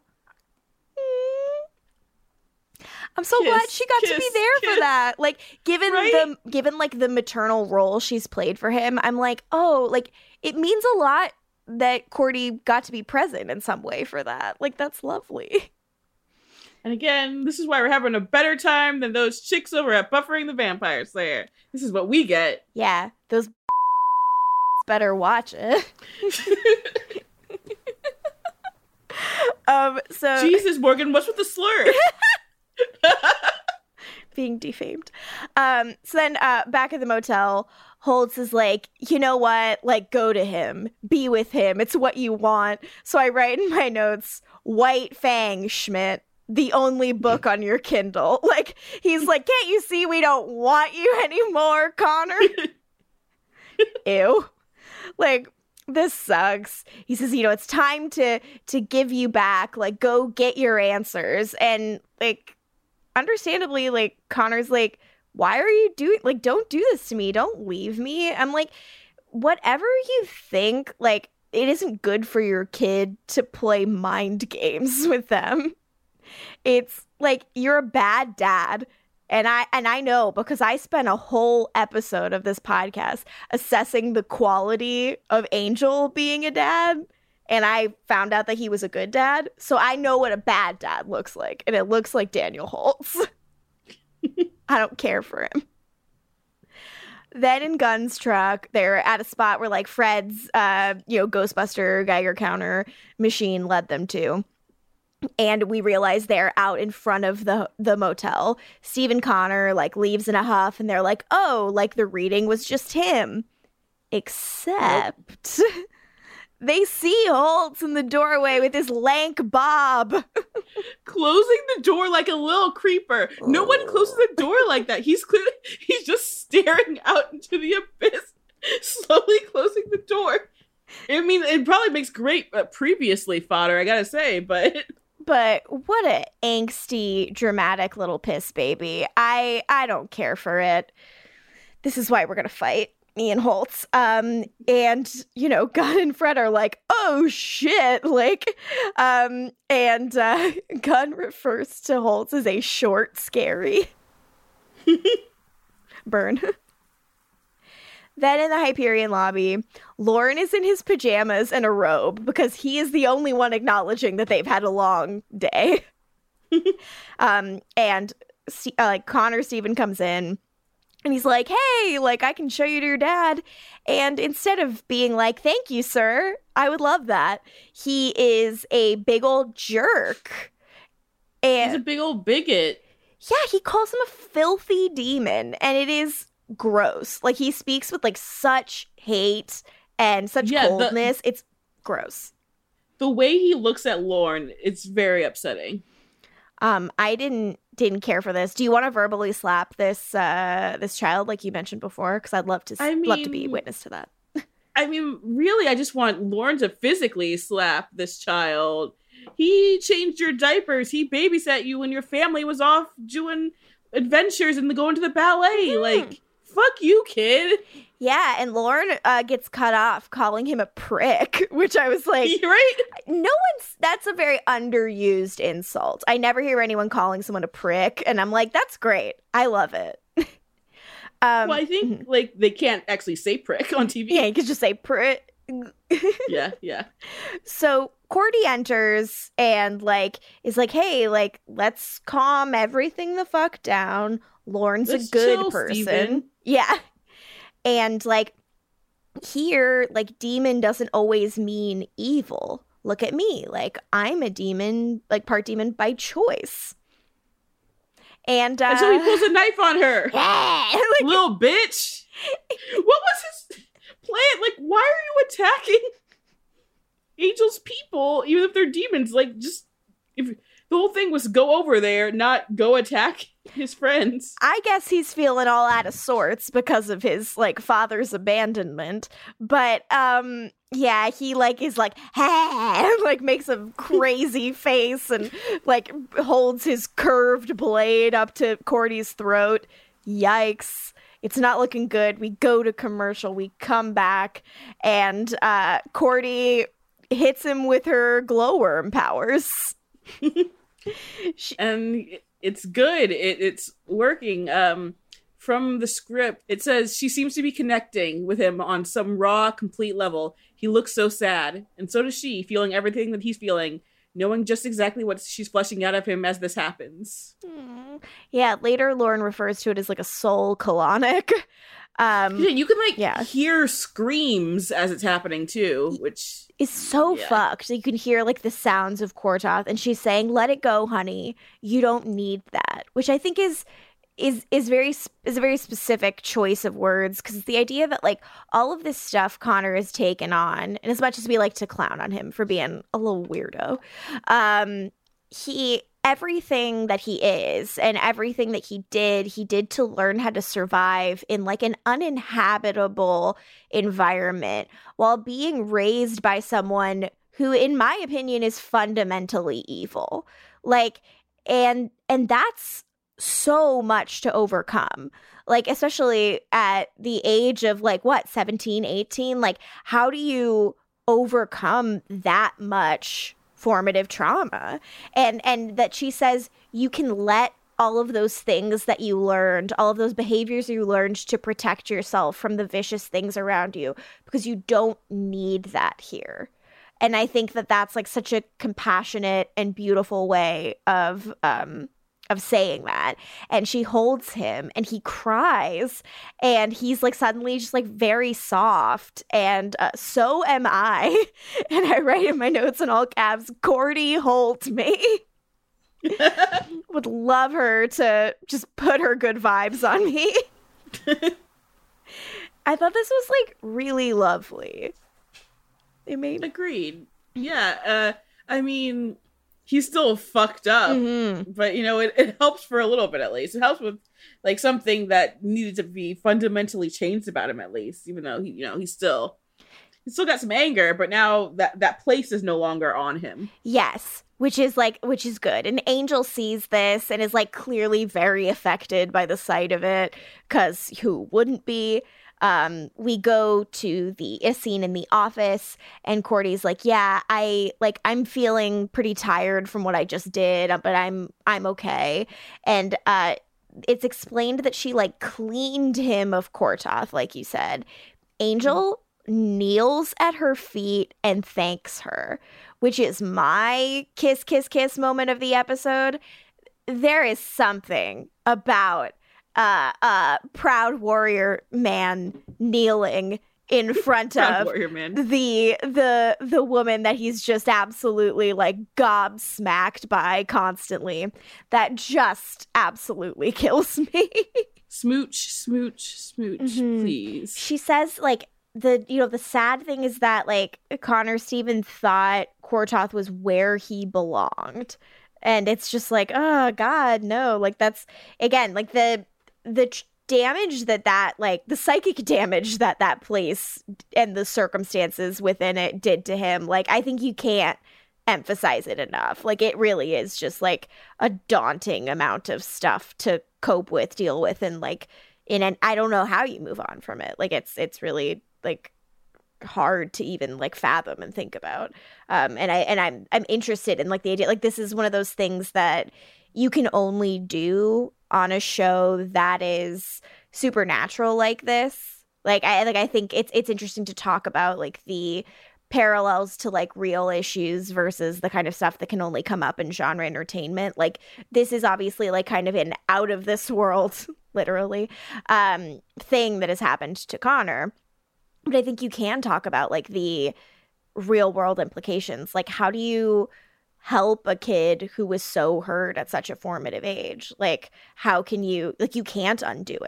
Speaker 2: I'm so glad she got to be there for that. Like, given like the maternal role she's played for him, I'm like, oh, like it means a lot that Cordy got to be present in some way for that. Like, that's lovely.
Speaker 1: And again, this is why we're having a better time than those chicks over at Buffering the Vampire Slayer. This is what we get.
Speaker 2: Yeah, those better watch it. So
Speaker 1: Jesus, Morgan, what's with the slur?
Speaker 2: Being defamed. So then back at the motel, Holtz is like, you know what? Like, go to him. Be with him. It's what you want. So I write in my notes, White Fang, Schmidt, the only book on your Kindle. Like, he's like, can't you see we don't want you anymore, Connor? Ew. Like, this sucks. He says, you know, it's time to give you back. Like, go get your answers. And, like, understandably, like, Connor's like, why are you doing, like, don't do this to me. Don't leave me. I'm like, whatever you think, like, it isn't good for your kid to play mind games with them. It's like, you're a bad dad. And I know, because I spent a whole episode of this podcast assessing the quality of Angel being a dad. And I found out that he was a good dad. So I know what a bad dad looks like. And it looks like Daniel Holtz. I don't care for him. Then in Gunn's truck, they're at a spot where like Fred's, Ghostbuster Geiger counter machine led them to. And we realize they're out in front of the motel. Steve and Connor like leaves in a huff and they're like, oh, like the reading was just him. Except... they see Holtz in the doorway with his lank bob.
Speaker 1: Closing the door like a little creeper. No one closes the door like that. He's just staring out into the abyss, slowly closing the door. I mean, it probably makes great previously fodder, I gotta say, but
Speaker 2: what a angsty, dramatic little piss baby. I don't care for it. This is why we're gonna fight. Me and Holtz. And, you know, Gunn and Fred are like, oh shit. Like, Gunn refers to Holtz as a short, scary. Burn. Then in the Hyperion lobby, Lauren is in his pajamas and a robe because he is the only one acknowledging that they've had a long day. Connor Steven comes in. And he's like, hey, like, I can show you to your dad. And instead of being like, thank you, sir, I would love that, he is a big old jerk. And
Speaker 1: he's a big old bigot.
Speaker 2: Yeah, he calls him a filthy demon. And it is gross. Like, he speaks with, like, such hate and such coldness. It's gross.
Speaker 1: The way he looks at Lauren, it's very upsetting.
Speaker 2: I didn't care for this. Do you want to verbally slap this child like you mentioned before? Because I'd love to be witness to that.
Speaker 1: I mean, really, I just want Lauren to physically slap this child. He changed your diapers. He babysat you when your family was off doing adventures and going to the ballet. Mm-hmm. Like, fuck you, kid.
Speaker 2: Yeah, and Lauren gets cut off calling him a prick, which I was like,
Speaker 1: right?
Speaker 2: That's a very underused insult. I never hear anyone calling someone a prick, and I'm like, that's great. I love it.
Speaker 1: Well, I think, like, they can't actually say prick on TV.
Speaker 2: Yeah, you could just say prick.
Speaker 1: Yeah.
Speaker 2: So Cordy enters and, like, is like, hey, like, let's calm everything the fuck down. Lauren's a good person. Steven. Yeah. And, like, here, like, demon doesn't always mean evil. Look at me. Like, I'm a demon, like, part demon by choice. And
Speaker 1: so he pulls a knife on her.
Speaker 2: Yeah.
Speaker 1: Like, little bitch. What was his plan? Like, why are you attacking Angel's people, even if they're demons? Like, just, if the whole thing was go over there, not go attack his friends.
Speaker 2: I guess he's feeling all out of sorts because of his, like, father's abandonment. But, yeah, he, like, is like, hey, and, like, makes a crazy face and, like, holds his curved blade up to Cordy's throat. Yikes. It's not looking good. We go to commercial. We come back, and Cordy hits him with her glowworm powers.
Speaker 1: And it's good. It's working. From the script, it says she seems to be connecting with him on some raw, complete level. He looks so sad, and so does she, feeling everything that he's feeling, knowing just exactly what she's flushing out of him as this happens.
Speaker 2: Yeah, later Lauren refers to it as like a soul colonic.
Speaker 1: You can hear screams as it's happening too, which
Speaker 2: is so fucked. You can hear like the sounds of Kortoth, and she's saying, "Let it go, honey. You don't need that," which I think is a very specific choice of words, because it's the idea that like all of this stuff Connor has taken on, and as much as we like to clown on him for being a little weirdo, everything that he is and everything that he did to learn how to survive in like an uninhabitable environment while being raised by someone who, in my opinion, is fundamentally evil. Like, and that's so much to overcome, like, especially at the age of like 17, 18, like, how do you overcome that much formative trauma? And that she says you can let all of those things that you learned, all of those behaviors you learned to protect yourself from the vicious things around you, because you don't need that here. And I think that that's like such a compassionate and beautiful way of saying that. And she holds him and he cries, and he's like suddenly just like very soft, and so am I. And I write in my notes in all caps, Cordy holds me. Would love her to just put her good vibes on me. I thought this was like really lovely.
Speaker 1: Agreed. Yeah, I mean, he's still fucked up, but, you know, it helps for a little bit at least. It helps with, like, something that needed to be fundamentally changed about him at least, even though, he's still got some anger, but now that place is no longer on him.
Speaker 2: Yes, which is good. And Angel sees this and is, like, clearly very affected by the sight of it, because who wouldn't be? We go to the scene in the office, and Cordy's like, yeah, I'm feeling pretty tired from what I just did, but I'm okay. And it's explained that she like cleaned him of Kortoth, like you said. Angel kneels at her feet and thanks her, which is my kiss, kiss, kiss moment of the episode. There is something about proud warrior man kneeling in front of the woman that he's just absolutely like gobsmacked by constantly. That just absolutely kills me.
Speaker 1: Smooch, smooch, smooch, please.
Speaker 2: She says like the sad thing is that like Connor Steven thought Kortoth was where he belonged, and it's just like, oh God, no. Like that's again like the damage that like the psychic damage that place and the circumstances within it did to him. Like, I think you can't emphasize it enough. Like, it really is just like a daunting amount of stuff to cope with, deal with, and like I don't know how you move on from it. Like, it's really like hard to even like fathom and think about. And I'm interested in like the idea, like this is one of those things that you can only do on a show that is supernatural like this. I think it's interesting to talk about like the parallels to like real issues versus the kind of stuff that can only come up in genre entertainment. Like this is obviously like kind of an out of this world, literally, thing that has happened to Connor. But I think you can talk about like the real world implications. Like, how do you help a kid who was so hurt at such a formative age? Like, how can you, like, you can't undo it.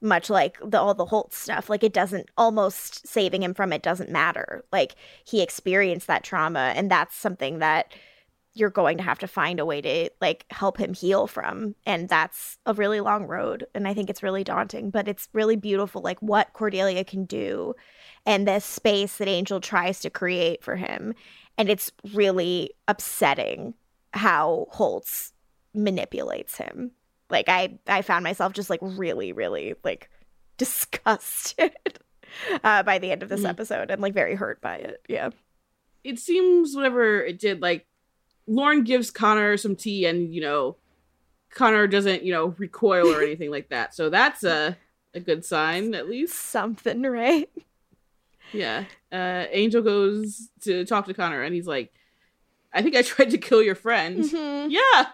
Speaker 2: much like all the Holt stuff. Like, it doesn't, almost saving him from it doesn't matter. Like, he experienced that trauma, and that's something that you're going to have to find a way to, like, help him heal from. And that's a really long road. And I think it's really daunting, but it's really beautiful, like, what Cordelia can do and this space that Angel tries to create for him. And it's really upsetting how Holtz manipulates him. Like, I found myself just, like, really, really, like, disgusted by the end of this episode and, like, very hurt by it. Yeah.
Speaker 1: It seems whatever it did, like, Lauren gives Connor some tea and, you know, Connor doesn't, you know, recoil or anything like that. So that's a good sign, at least.
Speaker 2: Something, right?
Speaker 1: Yeah. Angel goes to talk to Connor and he's like, I think I tried to kill your friend. Mm-hmm. Yeah.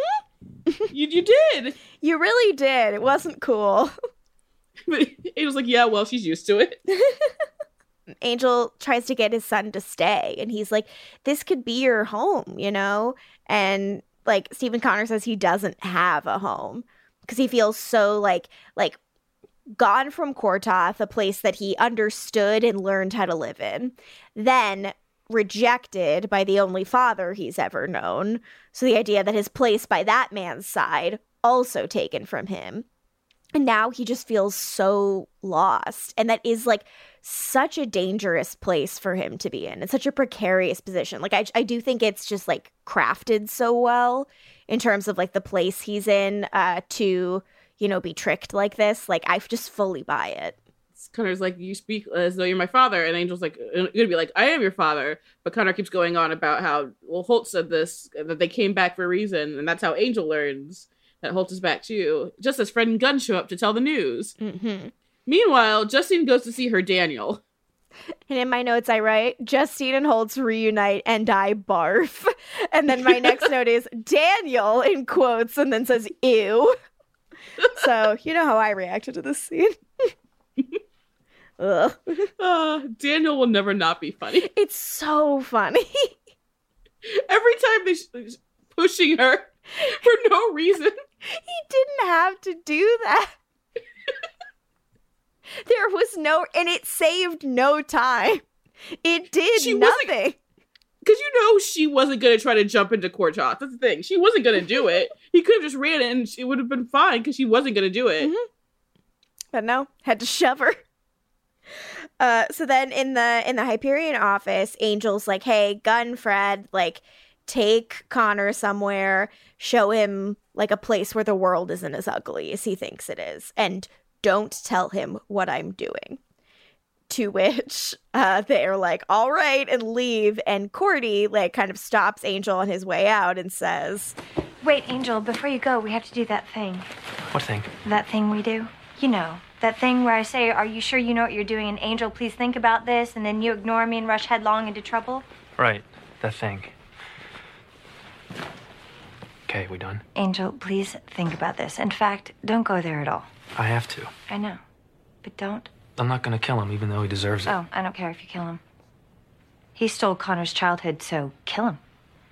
Speaker 1: You did.
Speaker 2: You really did. It wasn't cool.
Speaker 1: But Angel's like, yeah, well, she's used to it.
Speaker 2: Angel tries to get his son to stay, and he's like, this could be your home, you know? And, like, Stephen Connor says he doesn't have a home because he feels so, like gone from Kortoth, a place that he understood and learned how to live in. Then rejected by the only father he's ever known. So the idea that his place by that man's side also taken from him. And now he just feels so lost. And that is, like, such a dangerous place for him to be in. It's such a precarious position. Like, I do think it's just, like, crafted so well in terms of, like, the place he's in to, you know, be tricked like this. Like, I just fully buy it.
Speaker 1: Connor's like, you speak as though you're my father. And Angel's like, you're gonna be like, I am your father. But Connor keeps going on about how, well, Holt said this, that they came back for a reason. And that's how Angel learns that Holt is back too. Just as Fred and Gunn show up to tell the news.
Speaker 2: Mm-hmm.
Speaker 1: Meanwhile, Justine goes to see her Daniel.
Speaker 2: And in my notes, I write, Justine and Holtz reunite and I barf. And then my next note is Daniel in quotes and then says, ew. So, you know how I reacted to this scene. Ugh.
Speaker 1: Daniel will never not be funny.
Speaker 2: It's so funny.
Speaker 1: Every time they're pushing her for no reason.
Speaker 2: He didn't have to do that. There was no, and it saved no time. It did nothing.
Speaker 1: Because you know she wasn't going to try to jump into Kortoth. That's the thing. She wasn't going to do it. He could have just ran it and it would have been fine because she wasn't going to do it.
Speaker 2: Mm-hmm. But no, had to shove her. So then in the Hyperion office, Angel's like, hey, Gunn, Fred, like, take Connor somewhere, show him, like, a place where the world isn't as ugly as he thinks it is, and don't tell him what I'm doing. To which they're like, all right, and leave. And Cordy, like, kind of stops Angel on his way out and says,
Speaker 5: wait, Angel, before you go, we have to do that thing.
Speaker 4: What thing?
Speaker 5: That thing we do. You know, that thing where I say, are you sure you know what you're doing? And Angel, please think about this. And then you ignore me and rush headlong into trouble.
Speaker 4: Right, that thing. Okay, we done?
Speaker 5: Angel, please think about this. In fact, don't go there at all.
Speaker 4: I have to.
Speaker 5: I know, but don't.
Speaker 4: I'm not gonna kill him, even though he deserves it.
Speaker 5: Oh, I don't care if you kill him. He stole Connor's childhood, so kill him.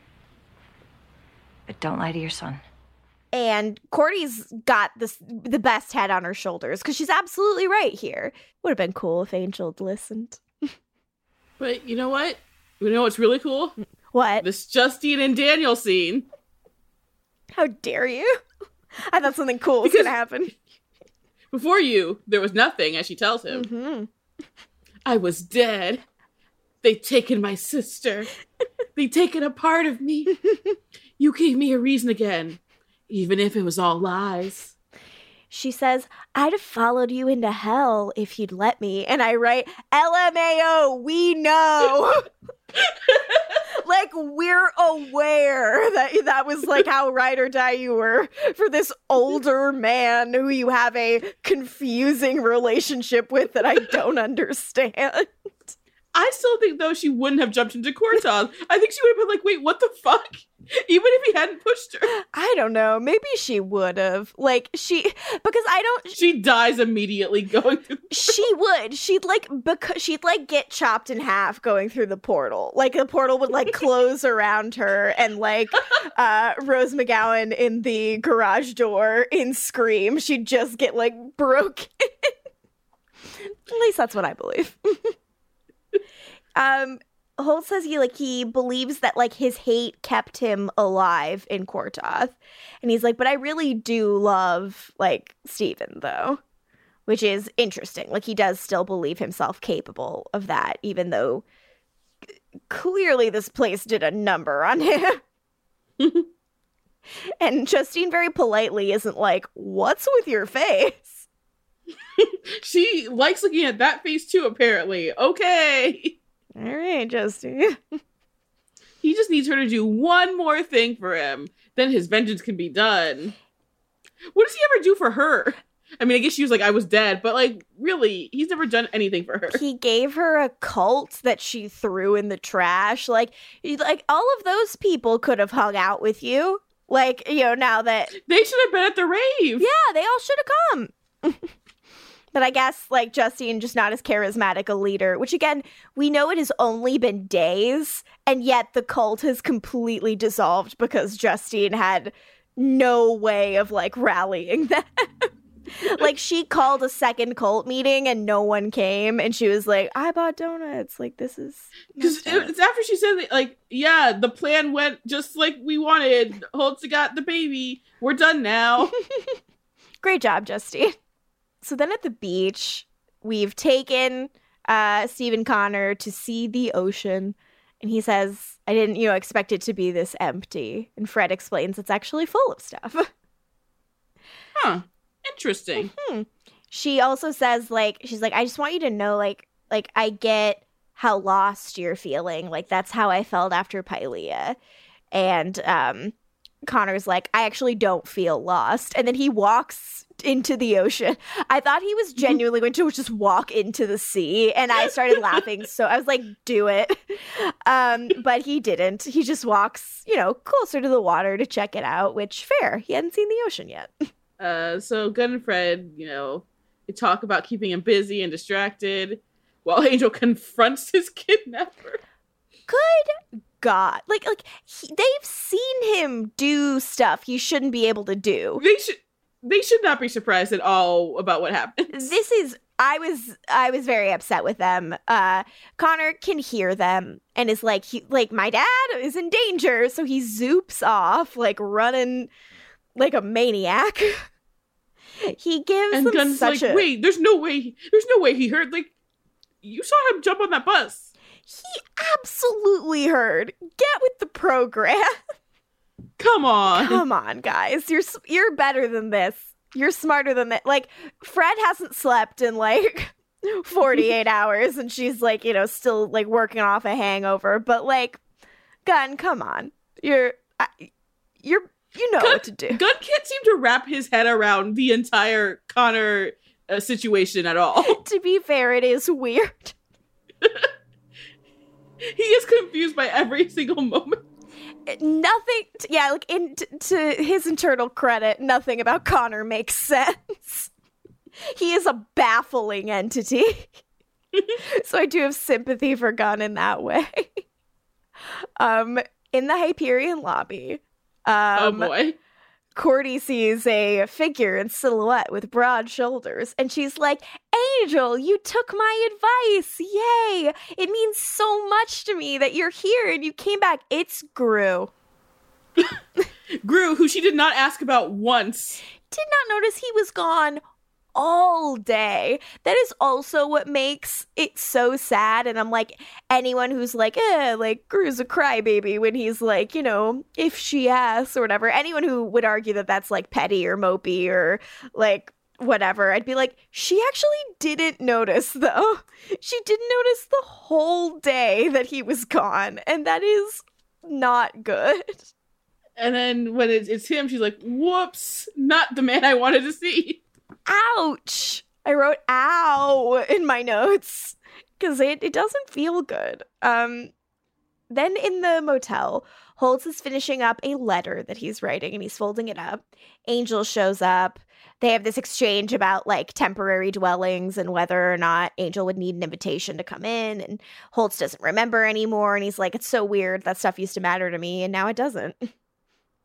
Speaker 5: But don't lie to your son.
Speaker 2: And Cordy's got the best head on her shoulders, because she's absolutely right here. Would have been cool if Angel had listened.
Speaker 1: But you know what? You know what's really cool?
Speaker 2: What?
Speaker 1: This Justine and Daniel scene.
Speaker 2: How dare you? I thought something cool was going to happen.
Speaker 1: Before you, there was nothing, as she tells him.
Speaker 2: Mm-hmm.
Speaker 1: I was dead. They'd taken my sister. They'd taken a part of me. You gave me a reason again, even if it was all lies.
Speaker 2: She says, I'd have followed you into hell if you'd let me. And I write, LMAO, we know. Like, we're aware that was, like, how ride or die you were for this older man who you have a confusing relationship with that I don't understand.
Speaker 1: I still think, though, she wouldn't have jumped into Kortoth. I think she would have been like, wait, what the fuck? Even if he hadn't pushed her.
Speaker 2: I don't know. Maybe she would have. Like, because I don't...
Speaker 1: She dies immediately going through the portal.
Speaker 2: She would. She'd get chopped in half going through the portal. Like, the portal would, like, close around her, and, like, Rose McGowan in the garage door in Scream, she'd just get, like, broken. At least that's what I believe. Holt says he believes that like his hate kept him alive in Kortoth. And he's like, but I really do love like Steven though, which is interesting. Like he does still believe himself capable of that, even though clearly this place did a number on him. And Justine very politely isn't like, what's with your face?
Speaker 1: She likes looking at that face too, apparently. Okay.
Speaker 2: All right, Justine.
Speaker 1: He just needs her to do one more thing for him. Then his vengeance can be done. What does he ever do for her? I mean, I guess she was like, I was dead. But like, really, he's never done anything for her.
Speaker 2: He gave her a cult that she threw in the trash. Like all of those people could have hung out with you. Like, you know, now that...
Speaker 1: They should have been at the rave.
Speaker 2: Yeah, they all should have come. But I guess, like, Justine just not as charismatic a leader, which, again, we know it has only been days, and yet the cult has completely dissolved because Justine had no way of, like, rallying them. Like, she called a second cult meeting and no one came, and she was like, I bought donuts. Like, this is...
Speaker 1: Because it's after she said, like, yeah, the plan went just like we wanted. Holtz got the baby. We're done now.
Speaker 2: Great job, Justine. So then at the beach, we've taken Stephen Connor to see the ocean. And he says, I didn't, expect it to be this empty. And Fred explains it's actually full of stuff.
Speaker 1: Huh. Interesting.
Speaker 2: Mm-hmm. She also says, she's like, I just want you to know, like I get how lost you're feeling. Like, that's how I felt after Pylea. And Connor's like, I actually don't feel lost. And then he walks into the ocean. I thought he was genuinely going to just walk into the sea, and I started laughing. So I was like, do it. But he didn't. He just walks, closer to the water to check it out, which fair. He hadn't seen the ocean yet.
Speaker 1: So Gunn and Fred, they talk about keeping him busy and distracted while Angel confronts his kidnapper.
Speaker 2: Good God. They've seen him do stuff he shouldn't be able to do.
Speaker 1: They should not be surprised at all about what happens.
Speaker 2: I was very upset with them. Connor can hear them and is like, my dad is in danger. So he zoops off, running like a maniac. He gives
Speaker 1: and
Speaker 2: them
Speaker 1: Gunn's
Speaker 2: such
Speaker 1: like, wait, there's no way he heard. Like, you saw him jump on that bus.
Speaker 2: He absolutely heard. Get with the program.
Speaker 1: Come on,
Speaker 2: guys. You're better than this. You're smarter than that. Like, Fred hasn't slept in 48 hours, and she's still working off a hangover. But Gunn, come on. You know what to do.
Speaker 1: Gunn can't seem to wrap his head around the entire Connor situation at all.
Speaker 2: To be fair, it is weird.
Speaker 1: He is confused by every single moment.
Speaker 2: Nothing, to his internal credit, nothing about Connor makes sense. He is a baffling entity. So I do have sympathy for Gunn in that way. In the Hyperion lobby,
Speaker 1: oh boy.
Speaker 2: Cordy sees a figure in silhouette with broad shoulders, and she's like, Angel, you took my advice. Yay. It means so much to me that you're here and you came back. It's Gru.
Speaker 1: Gru, who she did not ask about once.
Speaker 2: Did not notice he was gone all day. That is also what makes it so sad. And I'm like, anyone who's like, Gru's a crybaby when he's like, if she asks or whatever, anyone who would argue that that's petty or mopey or whatever, I'd be like, she actually didn't notice though. She didn't notice the whole day that he was gone. And that is not good.
Speaker 1: And then when it's him, she's like, whoops, not the man I wanted to see.
Speaker 2: Ouch. I wrote ow in my notes because it doesn't feel good. Then in the motel, Holtz is finishing up a letter that he's writing and he's folding it up. Angel shows up. They have this exchange about temporary dwellings and whether or not Angel would need an invitation to come in. And Holtz doesn't remember anymore. And he's like, it's so weird. That stuff used to matter to me and now it doesn't.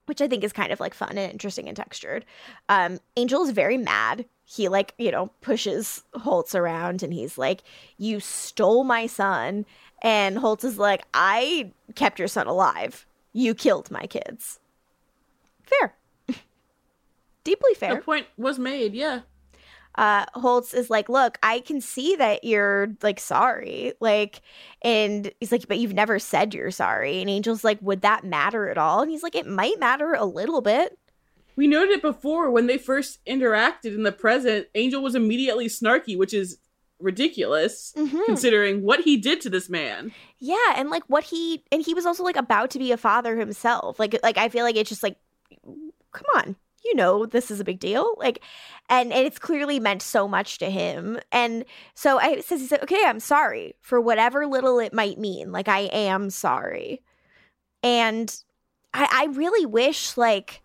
Speaker 2: which I think is kind of like fun and interesting and textured. Angel is very mad. He like, pushes Holtz around and he's like, you stole my son. And Holtz is like, I kept your son alive. You killed my kids. Fair. Deeply fair.
Speaker 1: The point was made, yeah.
Speaker 2: Holtz is like, look, I can see that you're like sorry. Like, and he's like, but you've never said you're sorry. And Angel's like, would that matter at all? And he's like, it might matter a little bit.
Speaker 1: We noted it before when they first interacted in the present. Angel was immediately snarky, which is ridiculous considering what he did to this man.
Speaker 2: Yeah, and like and he was also like about to be a father himself. Like I feel like it's just like, come on, this is a big deal. Like, and it's clearly meant so much to him. And so he said, okay, I'm sorry for whatever little it might mean. Like, I am sorry. And I really wish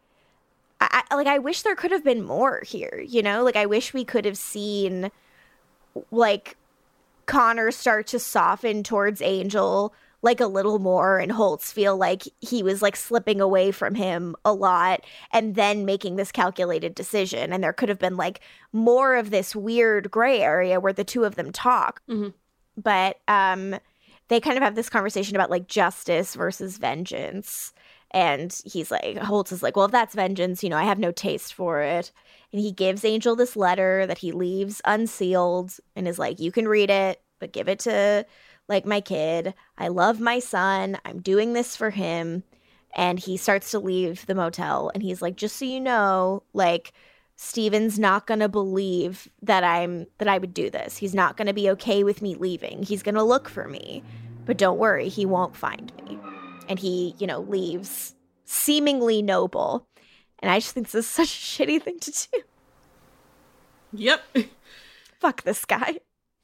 Speaker 2: I wish there could have been more here, Like, I wish we could have seen, like, Connor start to soften towards Angel, like, a little more, and Holtz feel like he was, like, slipping away from him a lot, and then making this calculated decision. And there could have been, like, more of this weird gray area where the two of them talk. Mm-hmm. But they kind of have this conversation about, like, justice versus vengeance. And he's like, Holtz is like, well, if that's vengeance, I have no taste for it. And he gives Angel this letter that he leaves unsealed and is like, you can read it, but give it to, like, my kid. I love my son. I'm doing this for him. And he starts to leave the motel. And he's like, just so you know, like, Steven's not going to believe that I would do this. He's not going to be okay with me leaving. He's going to look for me. But don't worry, he won't find me. And he, leaves seemingly noble. And I just think this is such a shitty thing to do.
Speaker 1: Yep.
Speaker 2: Fuck this guy.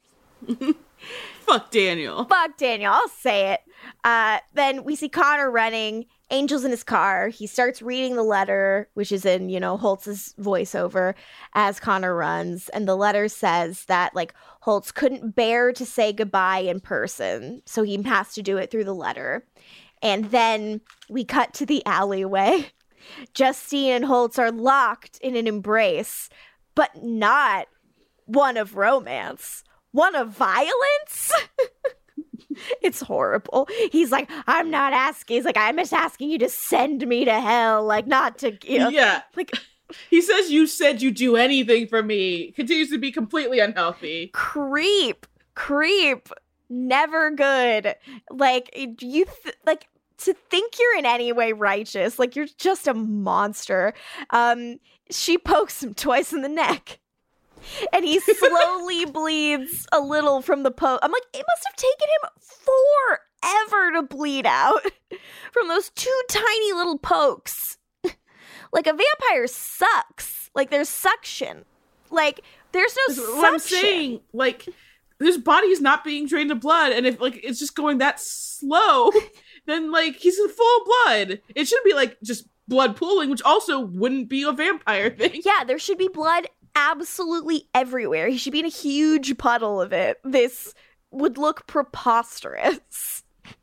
Speaker 1: Fuck Daniel.
Speaker 2: Fuck Daniel. I'll say it. Then we see Connor running. Angel's in his car. He starts reading the letter, which is in, Holtz's voiceover as Connor runs. And the letter says that, like, Holtz couldn't bear to say goodbye in person. So he has to do it through the letter. And then we cut to the alleyway. Justine and Holtz are locked in an embrace, but not one of romance, one of violence. It's horrible. He's like, I'm not asking. He's like, I'm just asking you to send me to hell, like, not to,
Speaker 1: Yeah.
Speaker 2: Like,
Speaker 1: he says you said you'd do anything for me. Continues to be completely unhealthy.
Speaker 2: Creep. Never good. Like, to think you're in any way righteous, like, you're just a monster. She pokes him twice in the neck. And he slowly bleeds a little from the poke. I'm like, it must have taken him forever to bleed out from those two tiny little pokes. Like, a vampire sucks. Like, there's suction. Like, there's no suction.
Speaker 1: What I'm saying, like, his body is not being drained of blood, and if, like, it's just going that slow, then, like, he's full of blood. It should be, like, just blood pooling, which also wouldn't be a vampire thing.
Speaker 2: Yeah, there should be blood absolutely everywhere. He should be in a huge puddle of it. This would look preposterous.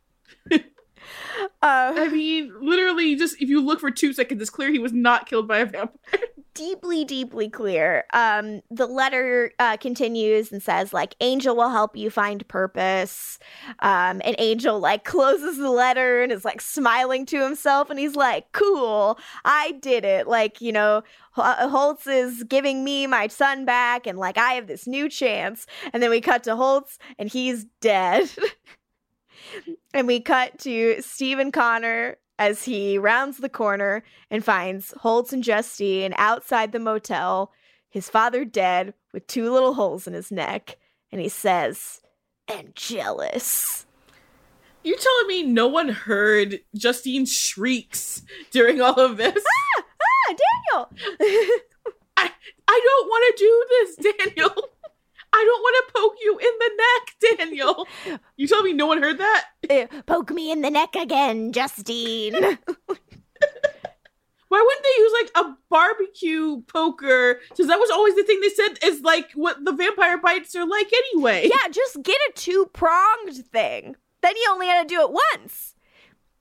Speaker 1: I mean, literally, just if you look for 2 seconds, it's clear he was not killed by a vampire.
Speaker 2: Deeply, deeply clear. The letter continues and says, like, Angel will help you find purpose. And Angel, like, closes the letter and is, like, smiling to himself. And he's like, cool, I did it. Like, Holtz is giving me my son back. And, like, I have this new chance. And then we cut to Holtz and he's dead. And we cut to Steve and Connor as he rounds the corner and finds Holtz and Justine outside the motel, his father dead with 2 little holes in his neck. And he says, and jealous.
Speaker 1: You're telling me no one heard Justine's shrieks during all of this?
Speaker 2: Daniel!
Speaker 1: I don't want to do this, Daniel. I don't want to poke you in the neck, Daniel. You tell me no one heard that?
Speaker 2: Poke me in the neck again, Justine.
Speaker 1: Why wouldn't they use, like, a barbecue poker? Because that was always the thing they said is, like, what the vampire bites are like anyway.
Speaker 2: Yeah, just get a 2-pronged thing. Then you only had to do it once.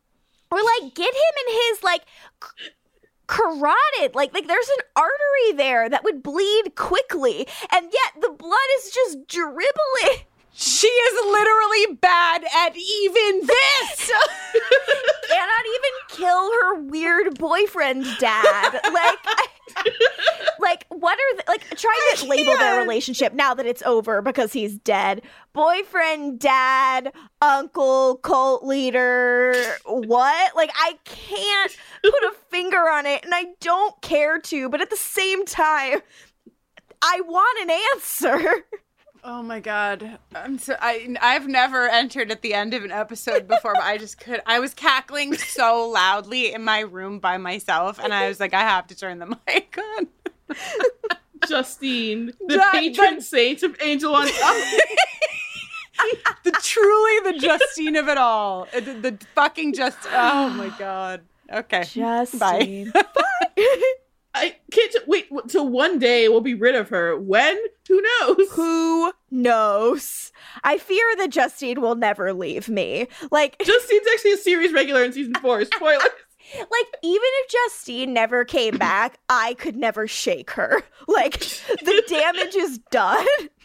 Speaker 2: Or, like, get him in his, like, carotid. Like there's an artery there that would bleed quickly, and yet the blood is just dribbling.
Speaker 3: She is literally bad at even this.
Speaker 2: Cannot even kill her weird boyfriend dad. Like, what are trying to label their relationship now that it's over because he's dead. Boyfriend, dad, uncle, cult leader, what? Like, I can't put a finger on it, and I don't care to, but at the same time, I want an answer.
Speaker 3: Oh my God. I've never entered at the end of an episode before, but I was cackling so loudly in my room by myself, and I was like, I have to turn the mic on.
Speaker 1: Justine, the patron saint of Angel on Top.
Speaker 3: Truly the Justine of it all. The fucking oh my God. Okay.
Speaker 2: Justine.
Speaker 3: Bye.
Speaker 1: I can't wait till one day we'll be rid of her. When? Who knows?
Speaker 2: Who knows? I fear that Justine will never leave me. Like,
Speaker 1: Justine's actually a series regular in season 4. Spoilers.
Speaker 2: Like, even if Justine never came back, I could never shake her. Like, the damage is done.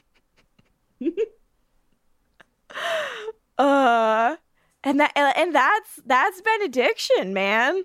Speaker 2: And that's benediction, man.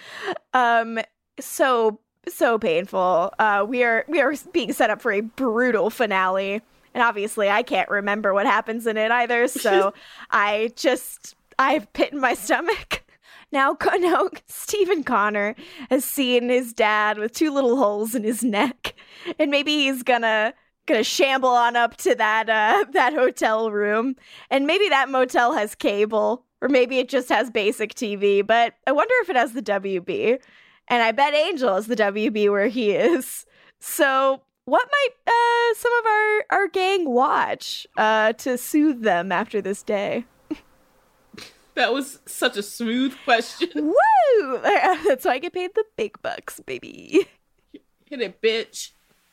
Speaker 2: So painful. We are being set up for a brutal finale, and obviously I can't remember what happens in it either. So I have pit in my stomach. Now Stephen Connor has seen his dad with 2 little holes in his neck, and maybe he's gonna shamble on up to that hotel room, and maybe that motel has cable, or maybe it just has basic TV. But I wonder if it has the WB. And I bet Angel is the WB where he is. So what might some of our gang watch to soothe them after this day?
Speaker 1: That was such a smooth question.
Speaker 2: Woo! That's why I get paid the big bucks, baby.
Speaker 1: Hit it, bitch.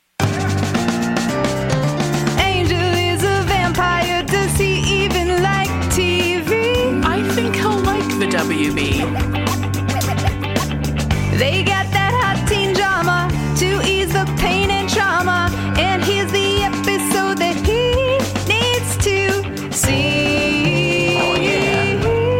Speaker 8: Angel is a vampire. Does he even like TV?
Speaker 1: I think he'll like the WB.
Speaker 8: They got that hot teen drama to ease the pain and trauma, and here's the episode that he needs to see.
Speaker 4: Oh, yeah.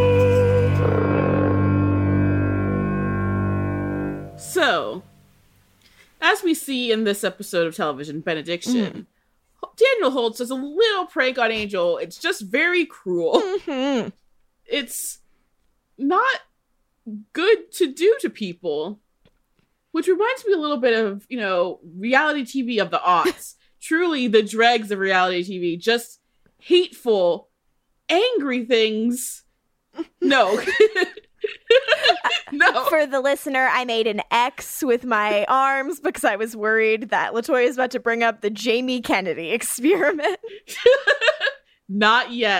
Speaker 1: So, as we see in this episode of television, Benediction, Daniel Holtz does a little prank on Angel. It's just very cruel.
Speaker 2: Mm-hmm.
Speaker 1: It's not good to do to people, which reminds me a little bit of, reality TV of the aughts. Truly the dregs of reality TV, just hateful, angry things. No. No.
Speaker 2: For the listener, I made an X with my arms because I was worried that LaToya is about to bring up the Jamie Kennedy experiment.
Speaker 1: Not yet.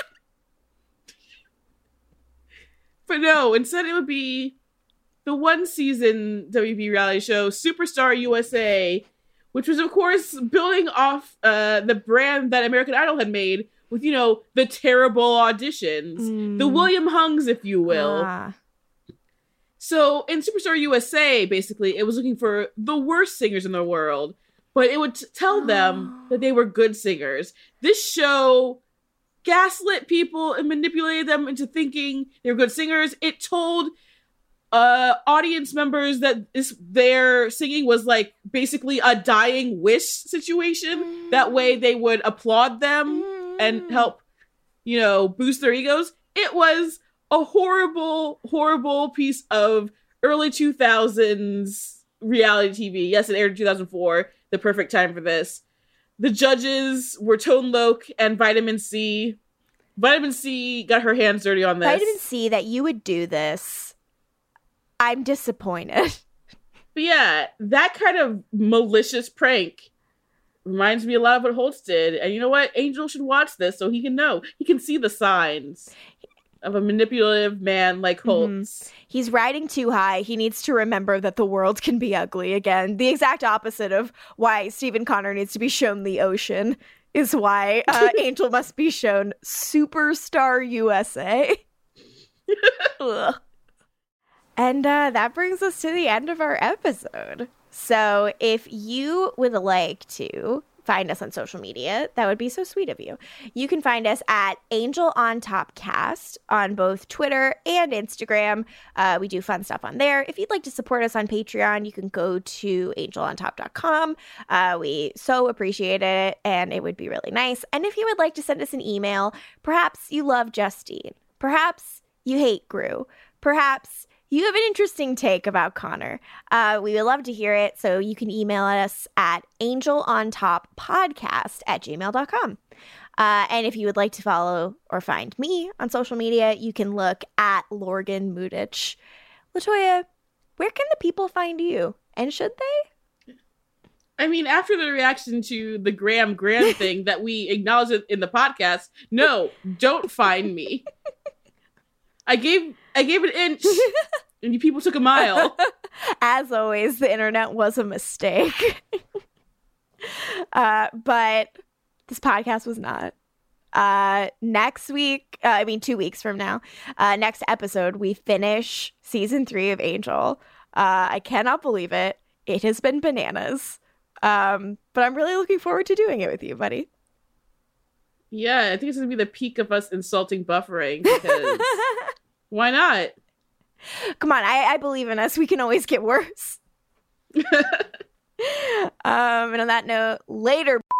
Speaker 1: But no, instead it would be the one season WB reality show, Superstar USA, which was, of course, building off the brand that American Idol had made with, the terrible auditions. The William Hungs, if you will. So in Superstar USA, basically, it was looking for the worst singers in the world, but it would tell them that they were good singers. This show gaslit people and manipulated them into thinking they were good singers. It told audience members that their singing was like basically a dying wish situation. That way they would applaud them and help, boost their egos. It was a horrible, horrible piece of early 2000s reality TV. Yes, it aired in 2004, the perfect time for this. The judges were Tone Loc and Vitamin C. Vitamin C got her hands dirty on this.
Speaker 2: Vitamin C, that you would do this. I'm disappointed.
Speaker 1: But yeah, that kind of malicious prank reminds me a lot of what Holtz did. And you know what? Angel should watch this so he can know. He can see the signs of a manipulative man like Holtz.
Speaker 2: He's riding too high. He needs to remember that the world can be ugly again. The exact opposite of why Stephen Connor needs to be shown the ocean is why Angel must be shown Superstar USA. Ugh. And that brings us to the end of our episode. So if you would like to find us on social media, that would be so sweet of you. You can find us at Angel on Top Cast on both Twitter and Instagram. We do fun stuff on there. If you'd like to support us on Patreon, you can go to angelontop.com. We so appreciate it, and it would be really nice. And if you would like to send us an email, perhaps you love Justine. Perhaps you hate Gru. Perhaps you have an interesting take about Connor. We would love to hear it, so you can email us at angelontoppodcast@gmail.com. And if you would like to follow or find me on social media, you can look at Lorgan Mudich. LaToya, where can the people find you? And should they?
Speaker 1: I mean, after the reaction to the Graham thing that we acknowledged it in the podcast, no, don't find me. I gave an inch, and you people took a mile.
Speaker 2: As always, the internet was a mistake. But this podcast was not. Next week, 2 weeks from now, next episode, we finish season 3 of Angel. I cannot believe it. It has been bananas. But I'm really looking forward to doing it with you, buddy.
Speaker 1: Yeah, I think it's going to be the peak of us insulting buffering, because why not?
Speaker 2: Come on, I believe in us. We can always get worse. And on that note, later.